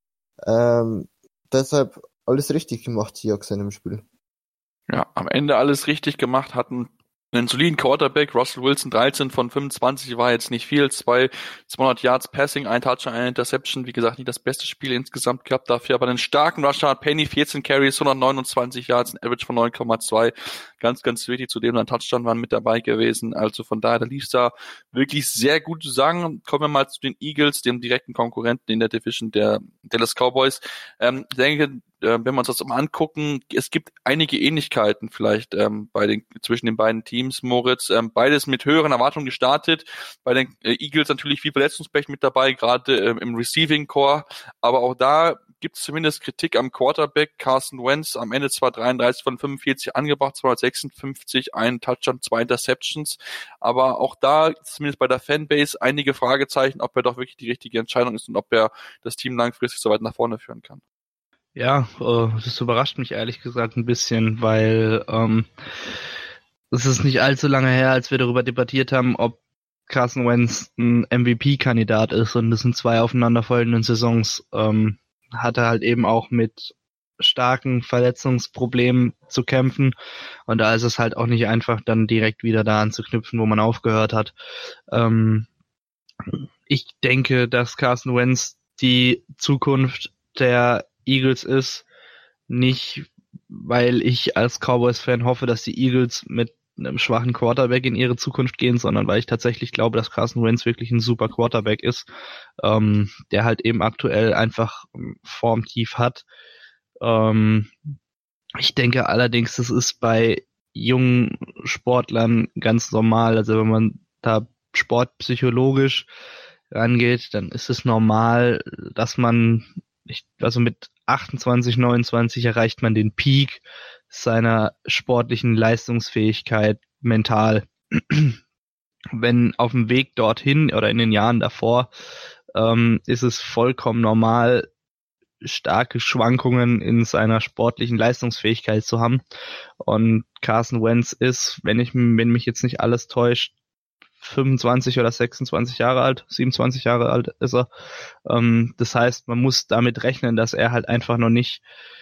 Deshalb alles richtig gemacht, Seahawks in dem Spiel. Ja, am Ende alles richtig gemacht, hatten einen soliden Quarterback, Russell Wilson, 13 von 25, war jetzt nicht viel, 200 Yards Passing, ein Touchdown, eine Interception, wie gesagt, nicht das beste Spiel insgesamt gehabt, dafür aber einen starken Rusher, Penny, 14 Carries, 129 Yards, ein Average von 9,2, ganz, ganz wichtig, zudem ein Touchdown waren mit dabei gewesen, also von daher, da lief's da wirklich sehr gut zu sagen. Kommen wir mal zu den Eagles, dem direkten Konkurrenten in der Division der Dallas Cowboys. Ich denke, wenn wir uns das mal angucken, es gibt einige Ähnlichkeiten vielleicht zwischen den beiden Teams, Moritz. Beides mit höheren Erwartungen gestartet. Bei den Eagles natürlich viel Verletzungspech mit dabei, gerade im Receiving Core. Aber auch da gibt es zumindest Kritik am Quarterback. Carson Wentz am Ende zwar 33 von 45 angebracht, 256, ein Touchdown, 2 Interceptions. Aber auch da, zumindest bei der Fanbase, einige Fragezeichen, ob er doch wirklich die richtige Entscheidung ist und ob er das Team langfristig so weit nach vorne führen kann. Ja, das überrascht mich ehrlich gesagt ein bisschen, weil es ist nicht allzu lange her, als wir darüber debattiert haben, ob Carson Wentz ein MVP-Kandidat ist, und das sind 2 aufeinanderfolgenden Saisons. Hat er halt eben auch mit starken Verletzungsproblemen zu kämpfen, und da ist es halt auch nicht einfach, dann direkt wieder da anzuknüpfen, wo man aufgehört hat. Ich denke, dass Carson Wentz die Zukunft der Eagles ist, nicht weil ich als Cowboys-Fan hoffe, dass die Eagles mit einem schwachen Quarterback in ihre Zukunft gehen, sondern weil ich tatsächlich glaube, dass Carson Wentz wirklich ein super Quarterback ist, der halt eben aktuell einfach Formtief hat. Ich denke allerdings, das ist bei jungen Sportlern ganz normal, also wenn man da sportpsychologisch rangeht, dann ist es normal, dass man mit 28, 29 erreicht man den Peak seiner sportlichen Leistungsfähigkeit mental. Wenn auf dem Weg dorthin oder in den Jahren davor ist es vollkommen normal, starke Schwankungen in seiner sportlichen Leistungsfähigkeit zu haben. Und Carson Wentz ist, wenn mich jetzt nicht alles täuscht, 25 oder 26 Jahre alt, 27 Jahre alt ist er. Das heißt, man muss damit rechnen, dass er halt einfach noch nicht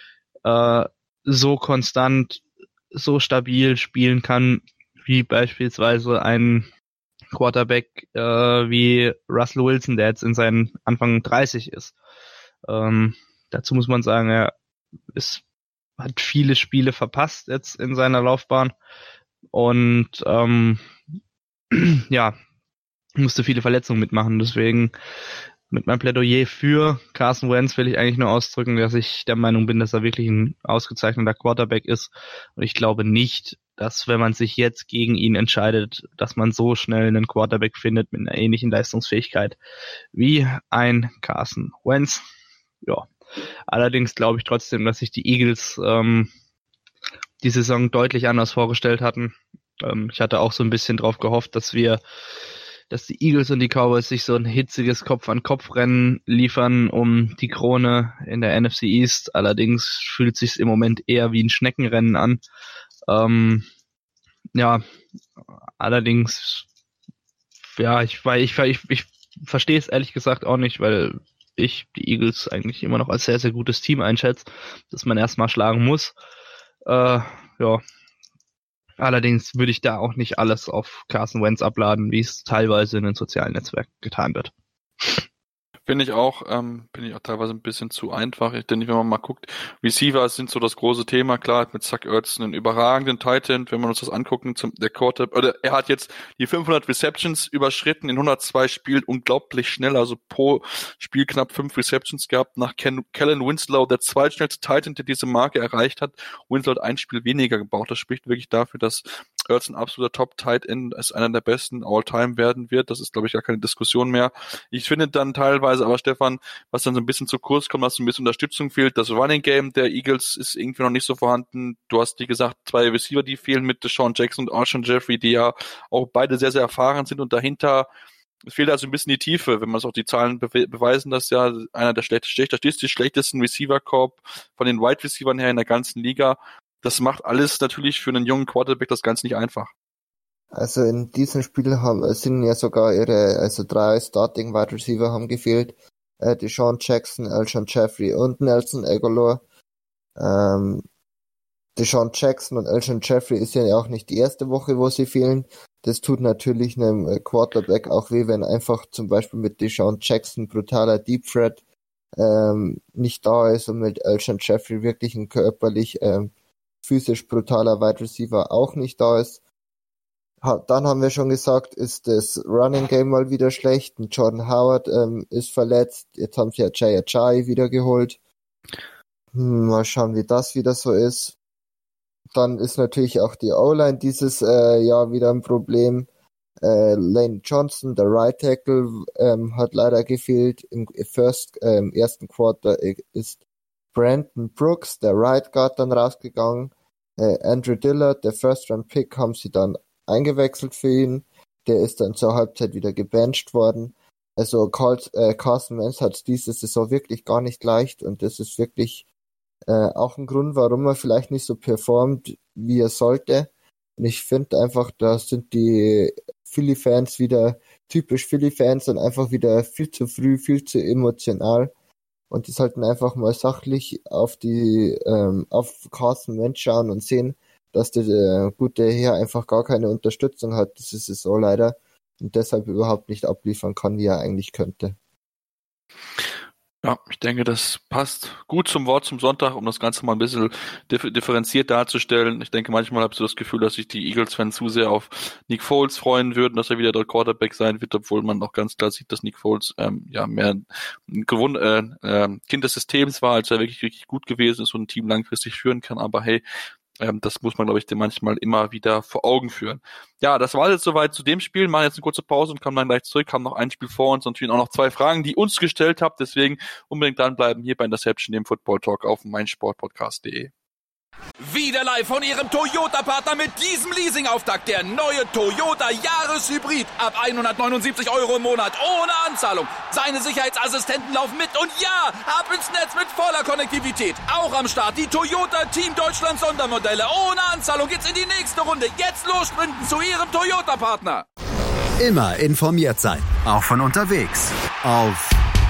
so konstant, so stabil spielen kann, wie beispielsweise ein Quarterback wie Russell Wilson, der jetzt in seinen Anfang 30 ist. Dazu muss man sagen, er hat viele Spiele verpasst jetzt in seiner Laufbahn und musste viele Verletzungen mitmachen. Deswegen mit meinem Plädoyer für Carson Wentz will ich eigentlich nur ausdrücken, dass ich der Meinung bin, dass er wirklich ein ausgezeichneter Quarterback ist. Und ich glaube nicht, dass, wenn man sich jetzt gegen ihn entscheidet, dass man so schnell einen Quarterback findet mit einer ähnlichen Leistungsfähigkeit wie ein Carson Wentz. Ja. Allerdings glaube ich trotzdem, dass sich die Eagles die Saison deutlich anders vorgestellt hatten. Ich hatte auch so ein bisschen drauf gehofft, dass die Eagles und die Cowboys sich so ein hitziges Kopf-an-Kopf-Rennen liefern um die Krone in der NFC East. Allerdings fühlt sich im Moment eher wie ein Schneckenrennen an. Allerdings, ja, ich verstehe es ehrlich gesagt auch nicht, weil ich die Eagles eigentlich immer noch als sehr, sehr gutes Team einschätze, das man erstmal schlagen muss. Allerdings würde ich da auch nicht alles auf Carson Wentz abladen, wie es teilweise in den sozialen Netzwerken getan wird. Bin ich auch teilweise ein bisschen zu einfach. Ich denke, wenn man mal guckt, Receiver sind so das große Thema. Klar, mit Zach Ertz einen überragenden Tight End, wenn wir uns das angucken, der Quarterback, oder er hat jetzt die 500 Receptions überschritten in 102 Spielen, unglaublich schnell, also pro Spiel knapp 5 Receptions gehabt, nach Kellen Winslow, der zweitschnellste Tight End, der diese Marke erreicht hat. Winslow hat ein Spiel weniger gebraucht. Das spricht wirklich dafür, dass Ertz ein absoluter Top-Tight End als einer der besten All-Time werden wird. Das ist, glaube ich, gar keine Diskussion mehr. Ich finde dann teilweise aber, Stefan, was dann so ein bisschen zu kurz kommt, dass so ein bisschen Unterstützung fehlt. Das Running Game der Eagles ist irgendwie noch nicht so vorhanden. Du hast, wie gesagt, 2 Receiver, die fehlen mit Deshaun Jackson und Alshon Jeffrey, die ja auch beide sehr, sehr erfahren sind, und dahinter fehlt also ein bisschen die Tiefe, wenn man es auch die Zahlen beweisen, dass ja einer der schlechtesten Receiver-Corps von den Wide Receivern her in der ganzen Liga. das macht alles natürlich für einen jungen Quarterback das Ganze nicht einfach. Also in diesem Spiel sind ja sogar 3 Starting Wide Receiver haben gefehlt. Deshaun Jackson, Alshon Jeffrey und Nelson Agholor. Deshaun Jackson und Alshon Jeffrey ist ja auch nicht die erste Woche, wo sie fehlen. Das tut natürlich einem Quarterback auch weh, wenn einfach zum Beispiel mit Deshaun Jackson brutaler Deep Threat nicht da ist und mit Alshon Jeffrey wirklich ein körperlich physisch brutaler Wide Receiver auch nicht da ist. Dann haben wir schon gesagt, ist das Running Game mal wieder schlecht. Und Jordan Howard ist verletzt. Jetzt haben sie ja Jay Ajayi wieder geholt. Mal schauen, wie das wieder so ist. Dann ist natürlich auch die O-Line dieses Jahr wieder ein Problem. Lane Johnson, der Right Tackle, hat leider gefehlt. Im ersten Quarter ist Brandon Brooks, der Right Guard, dann rausgegangen. Andrew Dillard, der First-Round-Pick, haben sie dann eingewechselt für ihn. Der ist dann zur Halbzeit wieder gebencht worden. Also Carson Wentz hat es diese Saison wirklich gar nicht leicht und das ist wirklich auch ein Grund, warum er vielleicht nicht so performt, wie er sollte. Und ich finde einfach, da sind die Philly-Fans wieder typisch Philly-Fans und einfach wieder viel zu früh, viel zu emotional. Und die sollten einfach mal sachlich auf Carson Wentz schauen und sehen, dass der gute Herr einfach gar keine Unterstützung hat diese Saison leider und deshalb überhaupt nicht abliefern kann, wie er eigentlich könnte. Ja, ich denke, das passt gut zum Wort zum Sonntag, um das Ganze mal ein bisschen differenziert darzustellen. Ich denke, manchmal habe ich so das Gefühl, dass sich die Eagles-Fans zu sehr auf Nick Foles freuen würden, dass er wieder der Quarterback sein wird, obwohl man auch ganz klar sieht, dass Nick Foles mehr ein Kind des Systems war, als er wirklich richtig gut gewesen ist und ein Team langfristig führen kann. Aber hey, das muss man, glaube ich, dem manchmal immer wieder vor Augen führen. Ja, das war jetzt soweit zu dem Spiel. Machen jetzt eine kurze Pause und kommen dann gleich zurück. Haben noch ein Spiel vor uns und natürlich auch noch 2 Fragen, die ihr uns gestellt habt. Deswegen unbedingt dranbleiben hier bei Interception, dem Football Talk auf meinsportpodcast.de. Wieder live von Ihrem Toyota-Partner mit diesem Leasing-Auftakt. Der neue Toyota Jahreshybrid. Ab 179 € im Monat. Ohne Anzahlung. Seine Sicherheitsassistenten laufen mit. Und ja, ab ins Netz mit voller Konnektivität. Auch am Start die Toyota Team Deutschland Sondermodelle. Ohne Anzahlung geht's in die nächste Runde. Jetzt los sprinten zu Ihrem Toyota-Partner. Immer informiert sein. Auch von unterwegs. Auf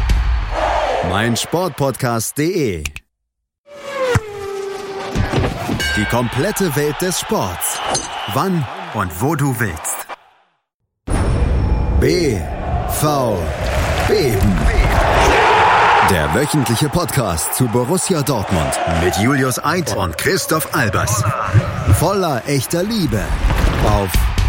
meinsportpodcast.de. Die komplette Welt des Sports. Wann und wo du willst. BVB. Der wöchentliche Podcast zu Borussia Dortmund mit Julius Eid und Christoph Albers. Voller echter Liebe auf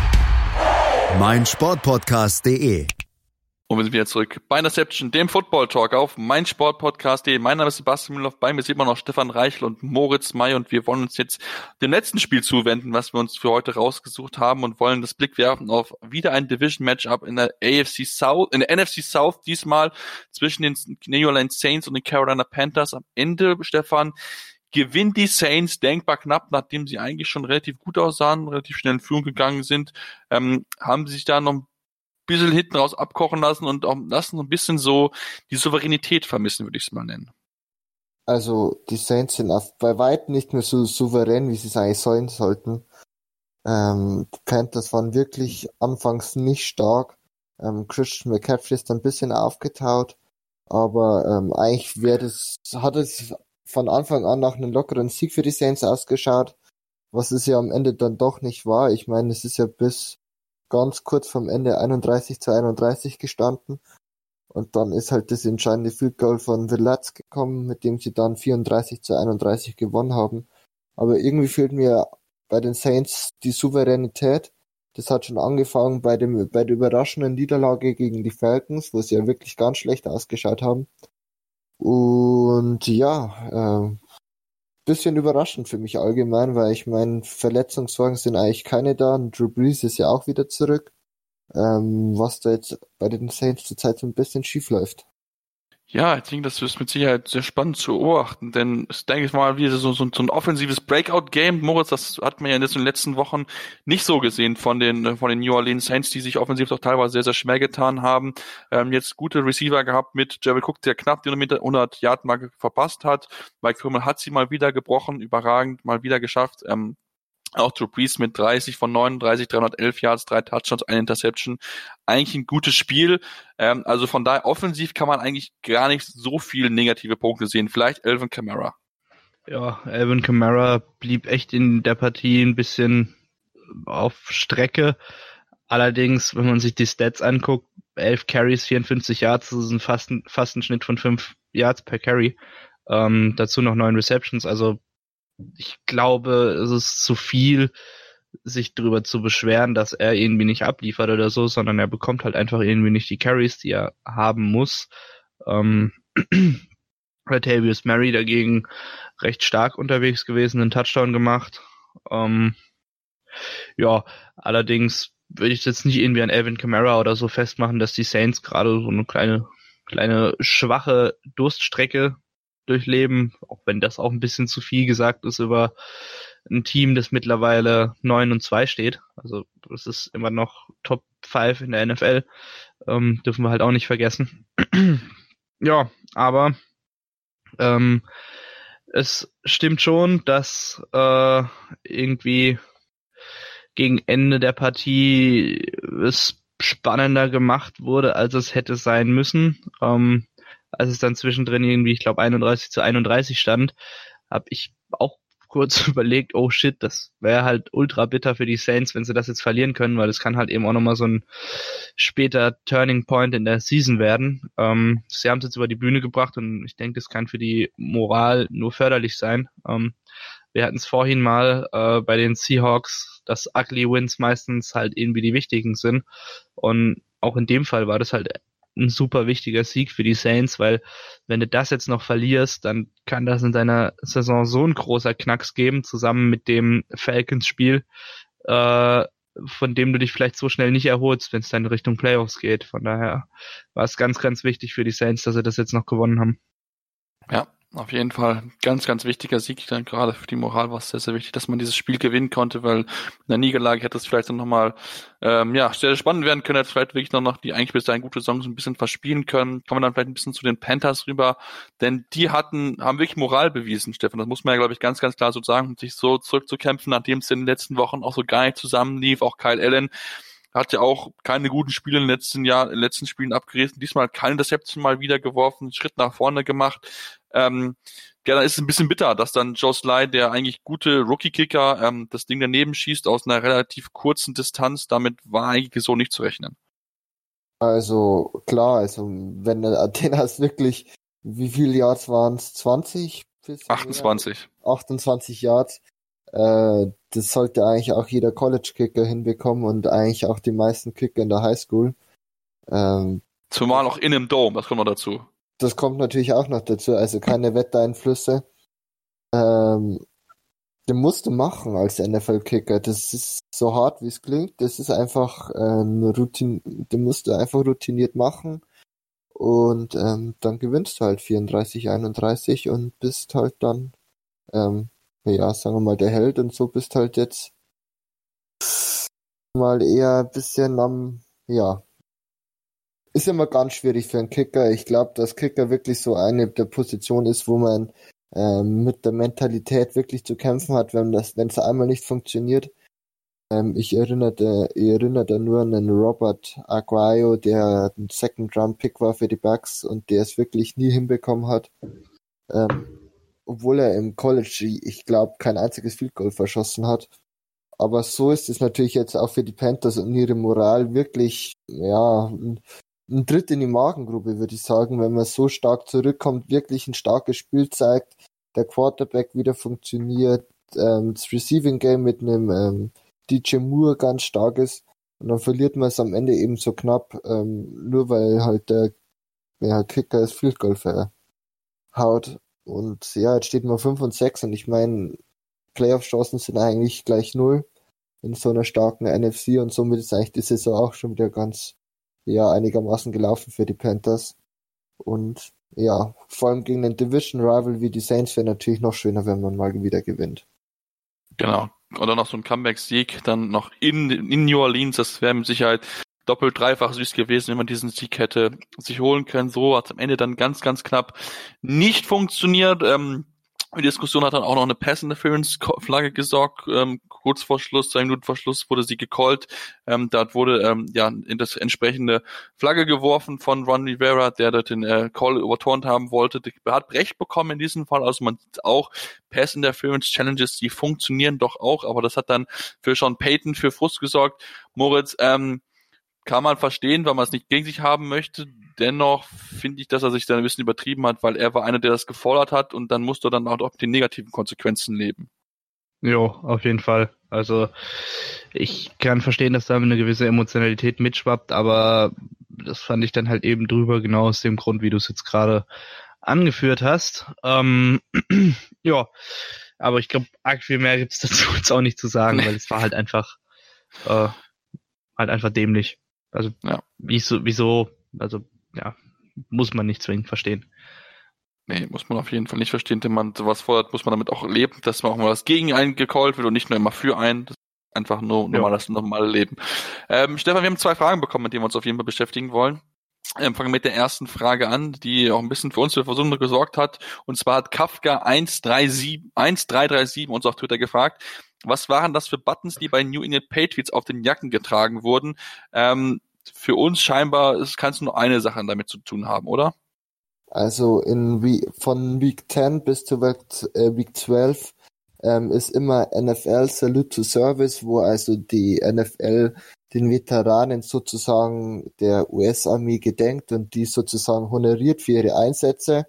meinsportpodcast.de. Und wir sind wieder zurück bei Interception, dem Football Talk auf meinsportpodcast.de. Mein Name ist Sebastian Müller, bei mir sieht man noch Stefan Reichel und Moritz May und wir wollen uns jetzt dem letzten Spiel zuwenden, was wir uns für heute rausgesucht haben und wollen das Blick werfen auf wieder ein Division-Matchup in der NFC South, diesmal zwischen den New Orleans Saints und den Carolina Panthers. Am Ende, Stefan, gewinnen die Saints denkbar knapp, nachdem sie eigentlich schon relativ gut aussahen, relativ schnell in Führung gegangen sind, haben sie sich da noch ein bisschen hinten raus abkochen lassen und auch lassen ein bisschen so die Souveränität vermissen, würde ich es mal nennen. Also die Saints sind bei weitem nicht mehr so souverän, wie sie es eigentlich sein sollten. Die Panthers waren wirklich anfangs nicht stark. Christian McCaffrey ist ein bisschen aufgetaut, aber eigentlich hat es von Anfang an nach einem lockeren Sieg für die Saints ausgeschaut, was es ja am Ende dann doch nicht war. Ich meine, es ist ja bis ganz kurz vom Ende 31-31 gestanden. Und dann ist halt das entscheidende Field Goal von Villatz gekommen, mit dem sie dann 34-31 gewonnen haben. Aber irgendwie fehlt mir bei den Saints die Souveränität. Das hat schon angefangen bei der überraschenden Niederlage gegen die Falcons, wo sie ja wirklich ganz schlecht ausgeschaut haben. Und ja, bisschen überraschend für mich allgemein, weil ich meine, Verletzungssorgen sind eigentlich keine da und Drew Brees ist ja auch wieder zurück, was da jetzt bei den Saints zurzeit so ein bisschen schief läuft. Ja, ich denke, das ist mit Sicherheit sehr spannend zu beobachten, denn ich denke, es war mal wieder so ein offensives Breakout-Game. Moritz, das hat man ja in den letzten Wochen nicht so gesehen von den New Orleans Saints, die sich offensiv doch teilweise sehr, sehr schwer getan haben. Jetzt gute Receiver gehabt mit Jared Cook, der knapp die 100-Yard-Marke verpasst hat. Mike Krümel hat sie mal wieder gebrochen, überragend mal wieder geschafft. Auch Drew Brees mit 30 von 39, 311 Yards, 3 Touchdowns, 1 Interception. Eigentlich ein gutes Spiel. Also von daher offensiv kann man eigentlich gar nicht so viele negative Punkte sehen. Vielleicht Alvin Kamara. Ja, Alvin Kamara blieb echt in der Partie ein bisschen auf Strecke. Allerdings, wenn man sich die Stats anguckt, 11 Carries, 54 Yards, das ist fast ein Schnitt von 5 Yards per Carry. Dazu noch 9 Receptions, also ich glaube, es ist zu viel, sich darüber zu beschweren, dass er irgendwie nicht abliefert oder so, sondern er bekommt halt einfach irgendwie nicht die Carries, die er haben muss. Latavius Murray dagegen recht stark unterwegs gewesen, einen Touchdown gemacht. Ja, allerdings würde ich jetzt nicht irgendwie an Alvin Kamara oder so festmachen, dass die Saints gerade so eine kleine schwache Durststrecke durchleben, auch wenn das auch ein bisschen zu viel gesagt ist über ein Team, das mittlerweile 9-2 steht. Also das ist immer noch Top 5 in der NFL. Dürfen wir halt auch nicht vergessen. Ja, aber es stimmt schon, dass irgendwie gegen Ende der Partie es spannender gemacht wurde, als es hätte sein müssen. Als es dann zwischendrin irgendwie, ich glaube 31-31 stand, habe ich auch kurz überlegt, oh shit, das wäre halt ultra bitter für die Saints, wenn sie das jetzt verlieren können, weil das kann halt eben auch nochmal so ein später Turning Point in der Season werden. Sie haben es jetzt über die Bühne gebracht und ich denke, das kann für die Moral nur förderlich sein. Wir hatten es vorhin mal bei den Seahawks, dass Ugly Wins meistens halt irgendwie die wichtigen sind und auch in dem Fall war das halt ein super wichtiger Sieg für die Saints, weil wenn du das jetzt noch verlierst, dann kann das in deiner Saison so ein großer Knacks geben, zusammen mit dem Falcons-Spiel, von dem du dich vielleicht so schnell nicht erholst, wenn es dann in Richtung Playoffs geht. Von daher war es ganz, ganz wichtig für die Saints, dass sie das jetzt noch gewonnen haben. Ja, auf jeden Fall ganz, ganz wichtiger Sieg, dann gerade für die Moral war es sehr, sehr wichtig, dass man dieses Spiel gewinnen konnte, weil in der Niederlage hätte es vielleicht dann nochmal sehr, sehr spannend werden können, hätte vielleicht wirklich noch die eigentlich bis dahin gute Saison so ein bisschen verspielen können. Kommen wir dann vielleicht ein bisschen zu den Panthers rüber, denn die haben wirklich Moral bewiesen, Stefan, das muss man ja, glaube ich, ganz, ganz klar so sagen, sich so zurückzukämpfen, nachdem es in den letzten Wochen auch so gar nicht zusammenlief, auch Kyle Allen hat ja auch keine guten Spiele in den letzten Spielen abgerissen, diesmal keine Interception mal wieder geworfen, einen Schritt nach vorne gemacht. Ja, dann ist es ein bisschen bitter, dass dann Joe Sly, der eigentlich gute Rookie-Kicker, das Ding daneben schießt aus einer relativ kurzen Distanz. Damit war eigentlich so nicht zu rechnen. Also klar, also wenn der Athenas wirklich, wie viele Yards waren es? 20? 28. 28 Yards. Das sollte eigentlich auch jeder College-Kicker hinbekommen und eigentlich auch die meisten Kicker in der Highschool. Zumal auch in einem Dome, das kommt noch dazu. Das kommt natürlich auch noch dazu, also keine Wettereinflüsse. Den musst du machen als NFL-Kicker. Das ist so hart, wie es klingt. Das ist einfach den musst du einfach routiniert machen. Und dann gewinnst du halt 34-31 und bist halt dann, sagen wir mal, der Held. Und so bist halt jetzt mal eher ein bisschen ist immer ganz schwierig für einen Kicker. Ich glaube, dass Kicker wirklich so eine der Positionen ist, wo man mit der Mentalität wirklich zu kämpfen hat, wenn es einmal nicht funktioniert. Ich erinnere da nur an den Robert Aguayo, der ein Second-Round-Pick war für die Bucks und der es wirklich nie hinbekommen hat. Obwohl er im College, ich glaube, kein einziges Field Goal verschossen hat. Aber so ist es natürlich jetzt auch für die Panthers und ihre Moral wirklich, ein Tritt in die Magengrube, würde ich sagen, wenn man so stark zurückkommt, wirklich ein starkes Spiel zeigt, der Quarterback wieder funktioniert, das Receiving Game mit einem DJ Moore ganz stark ist und dann verliert man es am Ende eben so knapp, nur weil halt der Kicker das Field Goal verhaut. Und ja, jetzt steht man 5-6 und ich meine, Playoff-Chancen sind eigentlich gleich 0 in so einer starken NFC und somit ist eigentlich die Saison auch schon wieder ganz einigermaßen gelaufen für die Panthers. Und ja, vor allem gegen einen Division-Rival wie die Saints wäre natürlich noch schöner, wenn man mal wieder gewinnt. Genau. Oder noch so ein Comeback-Sieg, dann noch in New Orleans, das wäre mit Sicherheit doppelt, dreifach süß gewesen, wenn man diesen Sieg hätte sich holen können. So hat es am Ende dann ganz, ganz knapp nicht funktioniert. Die Diskussion hat dann auch noch eine Pass-Interference-Flagge gesorgt. Kurz vor Schluss, 2 Minuten vor Schluss wurde sie gecallt. Da wurde in das entsprechende Flagge geworfen von Ron Rivera, der dort den Call überturnt haben wollte. Er hat Recht bekommen in diesem Fall. Also man sieht auch Pass-Interference-Challenges, die funktionieren doch auch. Aber das hat dann für Sean Payton für Frust gesorgt. Moritz, kann man verstehen, weil man es nicht gegen sich haben möchte. Dennoch finde ich, dass er sich da ein bisschen übertrieben hat, weil er war einer, der das gefordert hat und dann musste er dann auch mit den negativen Konsequenzen leben. Jo, auf jeden Fall. Also ich kann verstehen, dass da eine gewisse Emotionalität mitschwappt, aber das fand ich dann halt eben drüber, genau aus dem Grund, wie du es jetzt gerade angeführt hast. Ja, aber ich glaube, arg viel mehr gibt's dazu jetzt auch nicht zu sagen, weil es war halt einfach dämlich. Also ja. Wieso, also ja, muss man nicht zwingend verstehen. Nee, muss man auf jeden Fall nicht verstehen. Wenn man sowas fordert, muss man damit auch leben, dass man auch mal was gegen einen gecallt wird und nicht nur immer für einen. Das ist einfach nur mal das normale Leben. Stefan, wir haben 2 Fragen bekommen, mit denen wir uns auf jeden Fall beschäftigen wollen. Fangen wir mit der ersten Frage an, die auch ein bisschen für uns für Versuche gesorgt hat. Und zwar hat Kafka 1337 uns auf Twitter gefragt, was waren das für Buttons, die bei New England Patriots auf den Jacken getragen wurden? Für uns scheinbar kannst du nur eine Sache damit zu tun haben, oder? Also von Week 10 bis zu Week 12 ist immer NFL Salute to Service, wo also die NFL den Veteranen sozusagen der US-Armee gedenkt und die sozusagen honoriert für ihre Einsätze.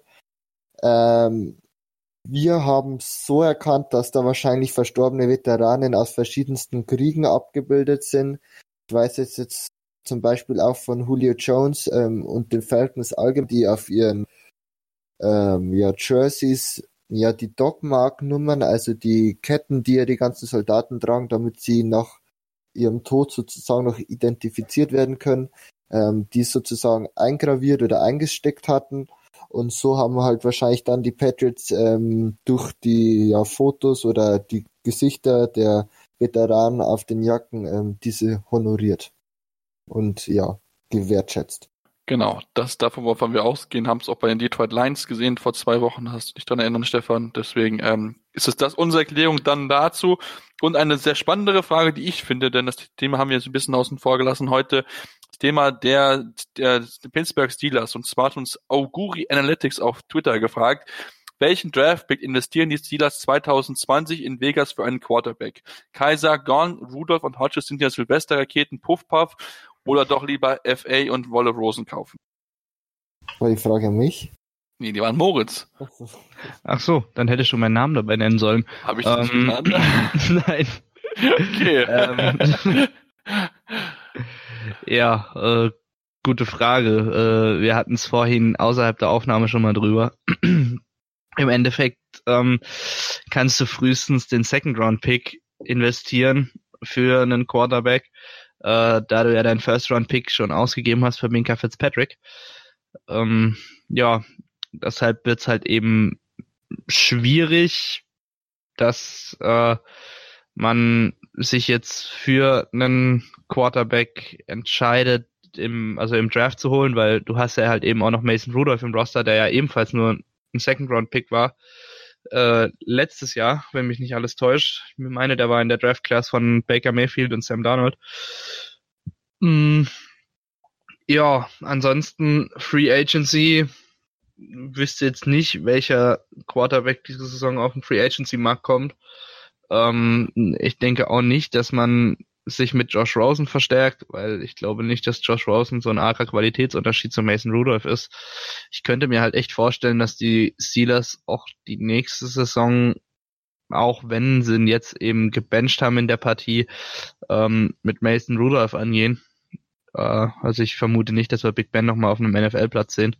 Wir haben so erkannt, dass da wahrscheinlich verstorbene Veteranen aus verschiedensten Kriegen abgebildet sind. Ich weiß jetzt zum Beispiel auch von Julio Jones und den Falcons allgemein, die auf ihren Jerseys die Dogmark-Nummern, also die Ketten, die ja die ganzen Soldaten tragen, damit sie nach ihrem Tod sozusagen noch identifiziert werden können, die sozusagen eingraviert oder eingesteckt hatten. Und so haben halt wahrscheinlich dann die Patriots durch die Fotos oder die Gesichter der Veteranen auf den Jacken diese honoriert und gewertschätzt. Genau, davon wollen wir ausgehen, haben es auch bei den Detroit Lions gesehen vor 2 Wochen, hast du dich daran erinnern, Stefan. Deswegen ist es das unsere Erklärung dann dazu. Und eine sehr spannendere Frage, die ich finde, denn das Thema haben wir jetzt ein bisschen außen vor gelassen heute, das Thema der Pittsburgh Steelers. Und zwar hat uns Auguri Analytics auf Twitter gefragt, welchen Draftpick investieren die Steelers 2020 in Vegas für einen Quarterback? Kaiser, Gone, Rudolph und Hodges sind ja Silvester-Raketen, Puff-Puff, oder doch lieber FA und Wolle Rosen kaufen? War die Frage an mich? Nee, die waren Moritz. Ach so, dann hättest du meinen Namen dabei nennen sollen. Habe ich das nicht genannt? Nein. Okay. Gute Frage. Wir hatten es vorhin außerhalb der Aufnahme schon mal drüber. Im Endeffekt kannst du frühestens den Second-Round-Pick investieren für einen Quarterback, da du ja deinen First-Round-Pick schon ausgegeben hast für Minkah Fitzpatrick. Deshalb wird's halt eben schwierig, dass man sich jetzt für einen Quarterback entscheidet, im Draft zu holen, weil du hast ja halt eben auch noch Mason Rudolph im Roster, der ja ebenfalls nur ein Second-Round-Pick war. Letztes Jahr, wenn mich nicht alles täuscht. Ich meine, der war in der Draft-Class von Baker Mayfield und Sam Darnold. Ansonsten Free Agency, wüsste jetzt nicht, welcher Quarterback diese Saison auf den Free Agency-Markt kommt. Ich denke auch nicht, dass man sich mit Josh Rosen verstärkt, weil ich glaube nicht, dass Josh Rosen so ein arger Qualitätsunterschied zu Mason Rudolph ist. Ich könnte mir halt echt vorstellen, dass die Steelers auch die nächste Saison, auch wenn sie ihn jetzt eben gebencht haben in der Partie, mit Mason Rudolph angehen. Also ich vermute nicht, dass wir Big Ben nochmal auf einem NFL-Platz sehen.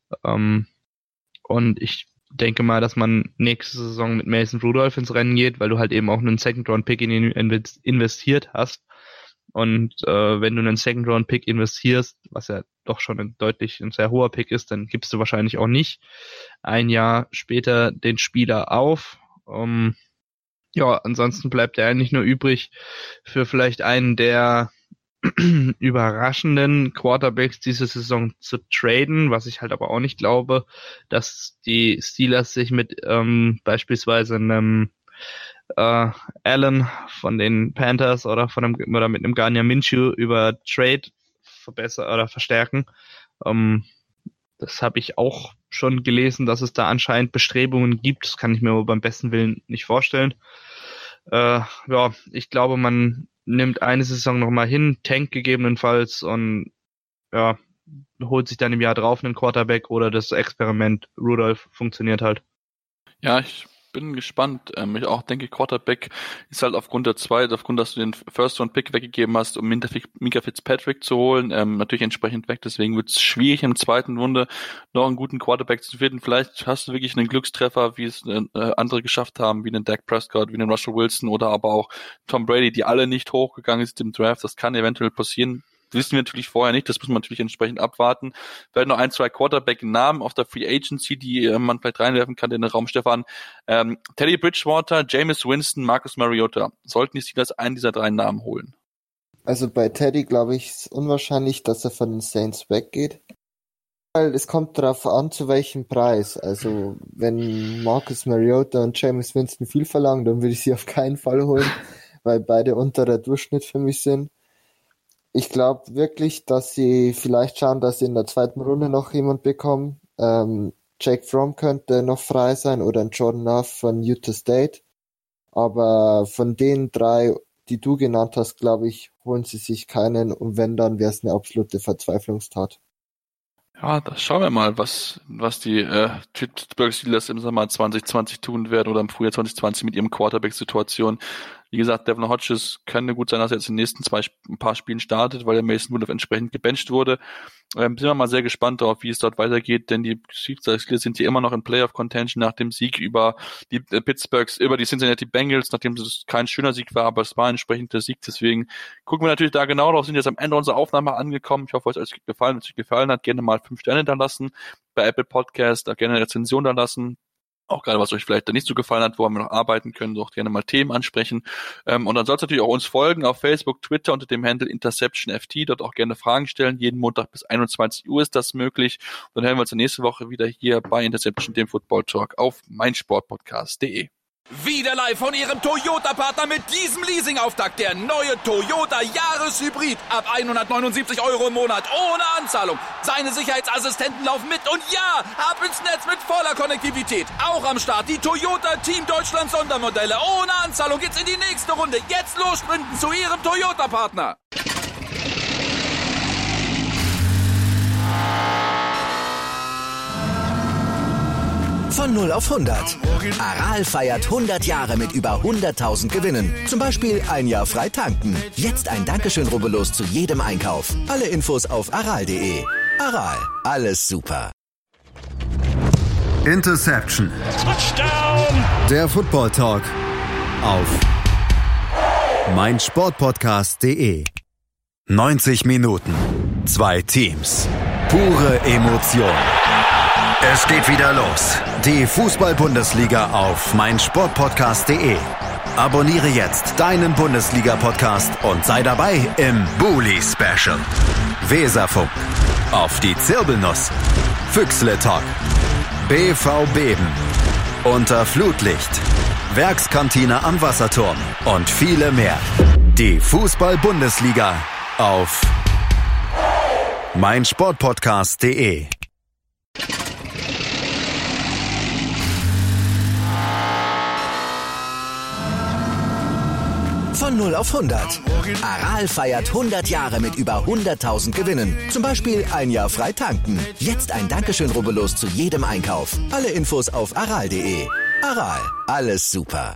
Und ich denke mal, dass man nächste Saison mit Mason Rudolph ins Rennen geht, weil du halt eben auch einen Second-Round-Pick in ihn investiert hast. Und wenn du einen Second-Round-Pick investierst, was ja doch schon ein sehr hoher Pick ist, dann gibst du wahrscheinlich auch nicht ein Jahr später den Spieler auf. Ansonsten bleibt er eigentlich nur übrig, für vielleicht einen der überraschenden Quarterbacks diese Saison zu traden, was ich halt aber auch nicht glaube, dass die Steelers sich mit beispielsweise einem Allen von den Panthers oder mit einem Gardner Minshew über Trade verstärken. Das habe ich auch schon gelesen, dass es da anscheinend Bestrebungen gibt. Das kann ich mir aber beim besten Willen nicht vorstellen. Ich glaube, man nimmt eine Saison nochmal hin, tankt gegebenenfalls und holt sich dann im Jahr drauf einen Quarterback oder das Experiment Rudolph funktioniert halt. Ja, ich bin gespannt. Ich auch denke, Quarterback ist halt aufgrund, dass du den First-Round-Pick weggegeben hast, um Minka Fitzpatrick zu holen, natürlich entsprechend weg. Deswegen wird es schwierig, im zweiten Runde noch einen guten Quarterback zu finden. Vielleicht hast du wirklich einen Glückstreffer, wie es andere geschafft haben, wie einen Dak Prescott, wie einen Russell Wilson oder aber auch Tom Brady, die alle nicht hochgegangen sind im Draft. Das kann eventuell passieren. Das wissen wir natürlich vorher nicht, das muss man natürlich entsprechend abwarten. Vielleicht noch 1, 2 Quarterback-Namen auf der Free Agency, die man vielleicht reinwerfen kann in den Raum, Stefan. Teddy Bridgewater, Jameis Winston, Marcus Mariota. Sollten die Steelers einen dieser 3 Namen holen? Also bei Teddy glaube ich es unwahrscheinlich, dass er von den Saints weggeht. Weil es kommt darauf an, zu welchem Preis. Also wenn Marcus Mariota und Jameis Winston viel verlangen, dann würde ich sie auf keinen Fall holen, weil beide unterer Durchschnitt für mich sind. Ich glaube wirklich, dass sie vielleicht schauen, dass sie in der zweiten Runde noch jemand bekommen. Jake Fromm könnte noch frei sein oder ein Jordan Love von Utah State. Aber von den 3, die du genannt hast, glaube ich, holen sie sich keinen. Und wenn, dann wäre es eine absolute Verzweiflungstat. Ja, da schauen wir mal, was die Pittsburgh Steelers im Sommer 2020 tun werden oder im Frühjahr 2020 mit ihrem Quarterback-Situation. Wie gesagt, Devlin Hodges könnte gut sein, dass er jetzt in den nächsten ein paar Spielen startet, weil der Mason Rudolph entsprechend gebencht wurde. Sind wir mal sehr gespannt darauf, wie es dort weitergeht, denn die Steelers sind hier immer noch in Playoff-Contention nach dem Sieg über die über die Cincinnati Bengals, nachdem es kein schöner Sieg war, aber es war ein entsprechender Sieg. Deswegen gucken wir natürlich da genau drauf, sind jetzt am Ende unserer Aufnahme angekommen. Ich hoffe, euch hat es gefallen hat. Gerne mal 5 Sterne da lassen bei Apple Podcast, da gerne eine Rezension da lassen. Auch gerade, was euch vielleicht da nicht so gefallen hat, wo wir noch arbeiten können, so auch gerne mal Themen ansprechen. Und dann sollst du natürlich auch uns folgen auf Facebook, Twitter unter dem Handle InterceptionFT, dort auch gerne Fragen stellen. Jeden Montag bis 21 Uhr ist das möglich. Und dann hören wir uns nächste Woche wieder hier bei Interception, dem Football Talk auf meinsportpodcast.de. Wieder live von Ihrem Toyota-Partner mit diesem Leasing-Auftakt. Der neue Toyota Jahreshybrid. Ab 179 € im Monat. Ohne Anzahlung. Seine Sicherheitsassistenten laufen mit. Und ja, ab ins Netz mit voller Konnektivität. Auch am Start die Toyota Team Deutschland Sondermodelle. Ohne Anzahlung geht's in die nächste Runde. Jetzt los sprinten zu Ihrem Toyota-Partner. Von 0 auf 100. Aral feiert 100 Jahre mit über 100.000 Gewinnen. Zum Beispiel ein Jahr frei tanken. Jetzt ein Dankeschön, rubbellos zu jedem Einkauf. Alle Infos auf aral.de. Aral, alles super. Interception. Touchdown. Der Football Talk auf meinsportpodcast.de. 90 Minuten. 2 Teams. Pure Emotion. Es geht wieder los. Die Fußball-Bundesliga auf meinsportpodcast.de. Abonniere jetzt deinen Bundesliga-Podcast und sei dabei im Bully-Special. Weserfunk. Auf die Zirbelnuss. Füchsle-Talk. BV Beben. Unter Flutlicht. Werkskantine am Wasserturm. Und viele mehr. Die Fußball-Bundesliga auf meinsportpodcast.de. Von 0 auf 100. Aral feiert 100 Jahre mit über 100.000 Gewinnen. Zum Beispiel ein Jahr frei tanken. Jetzt ein Dankeschön, rubbellos zu jedem Einkauf. Alle Infos auf aral.de. Aral, alles super.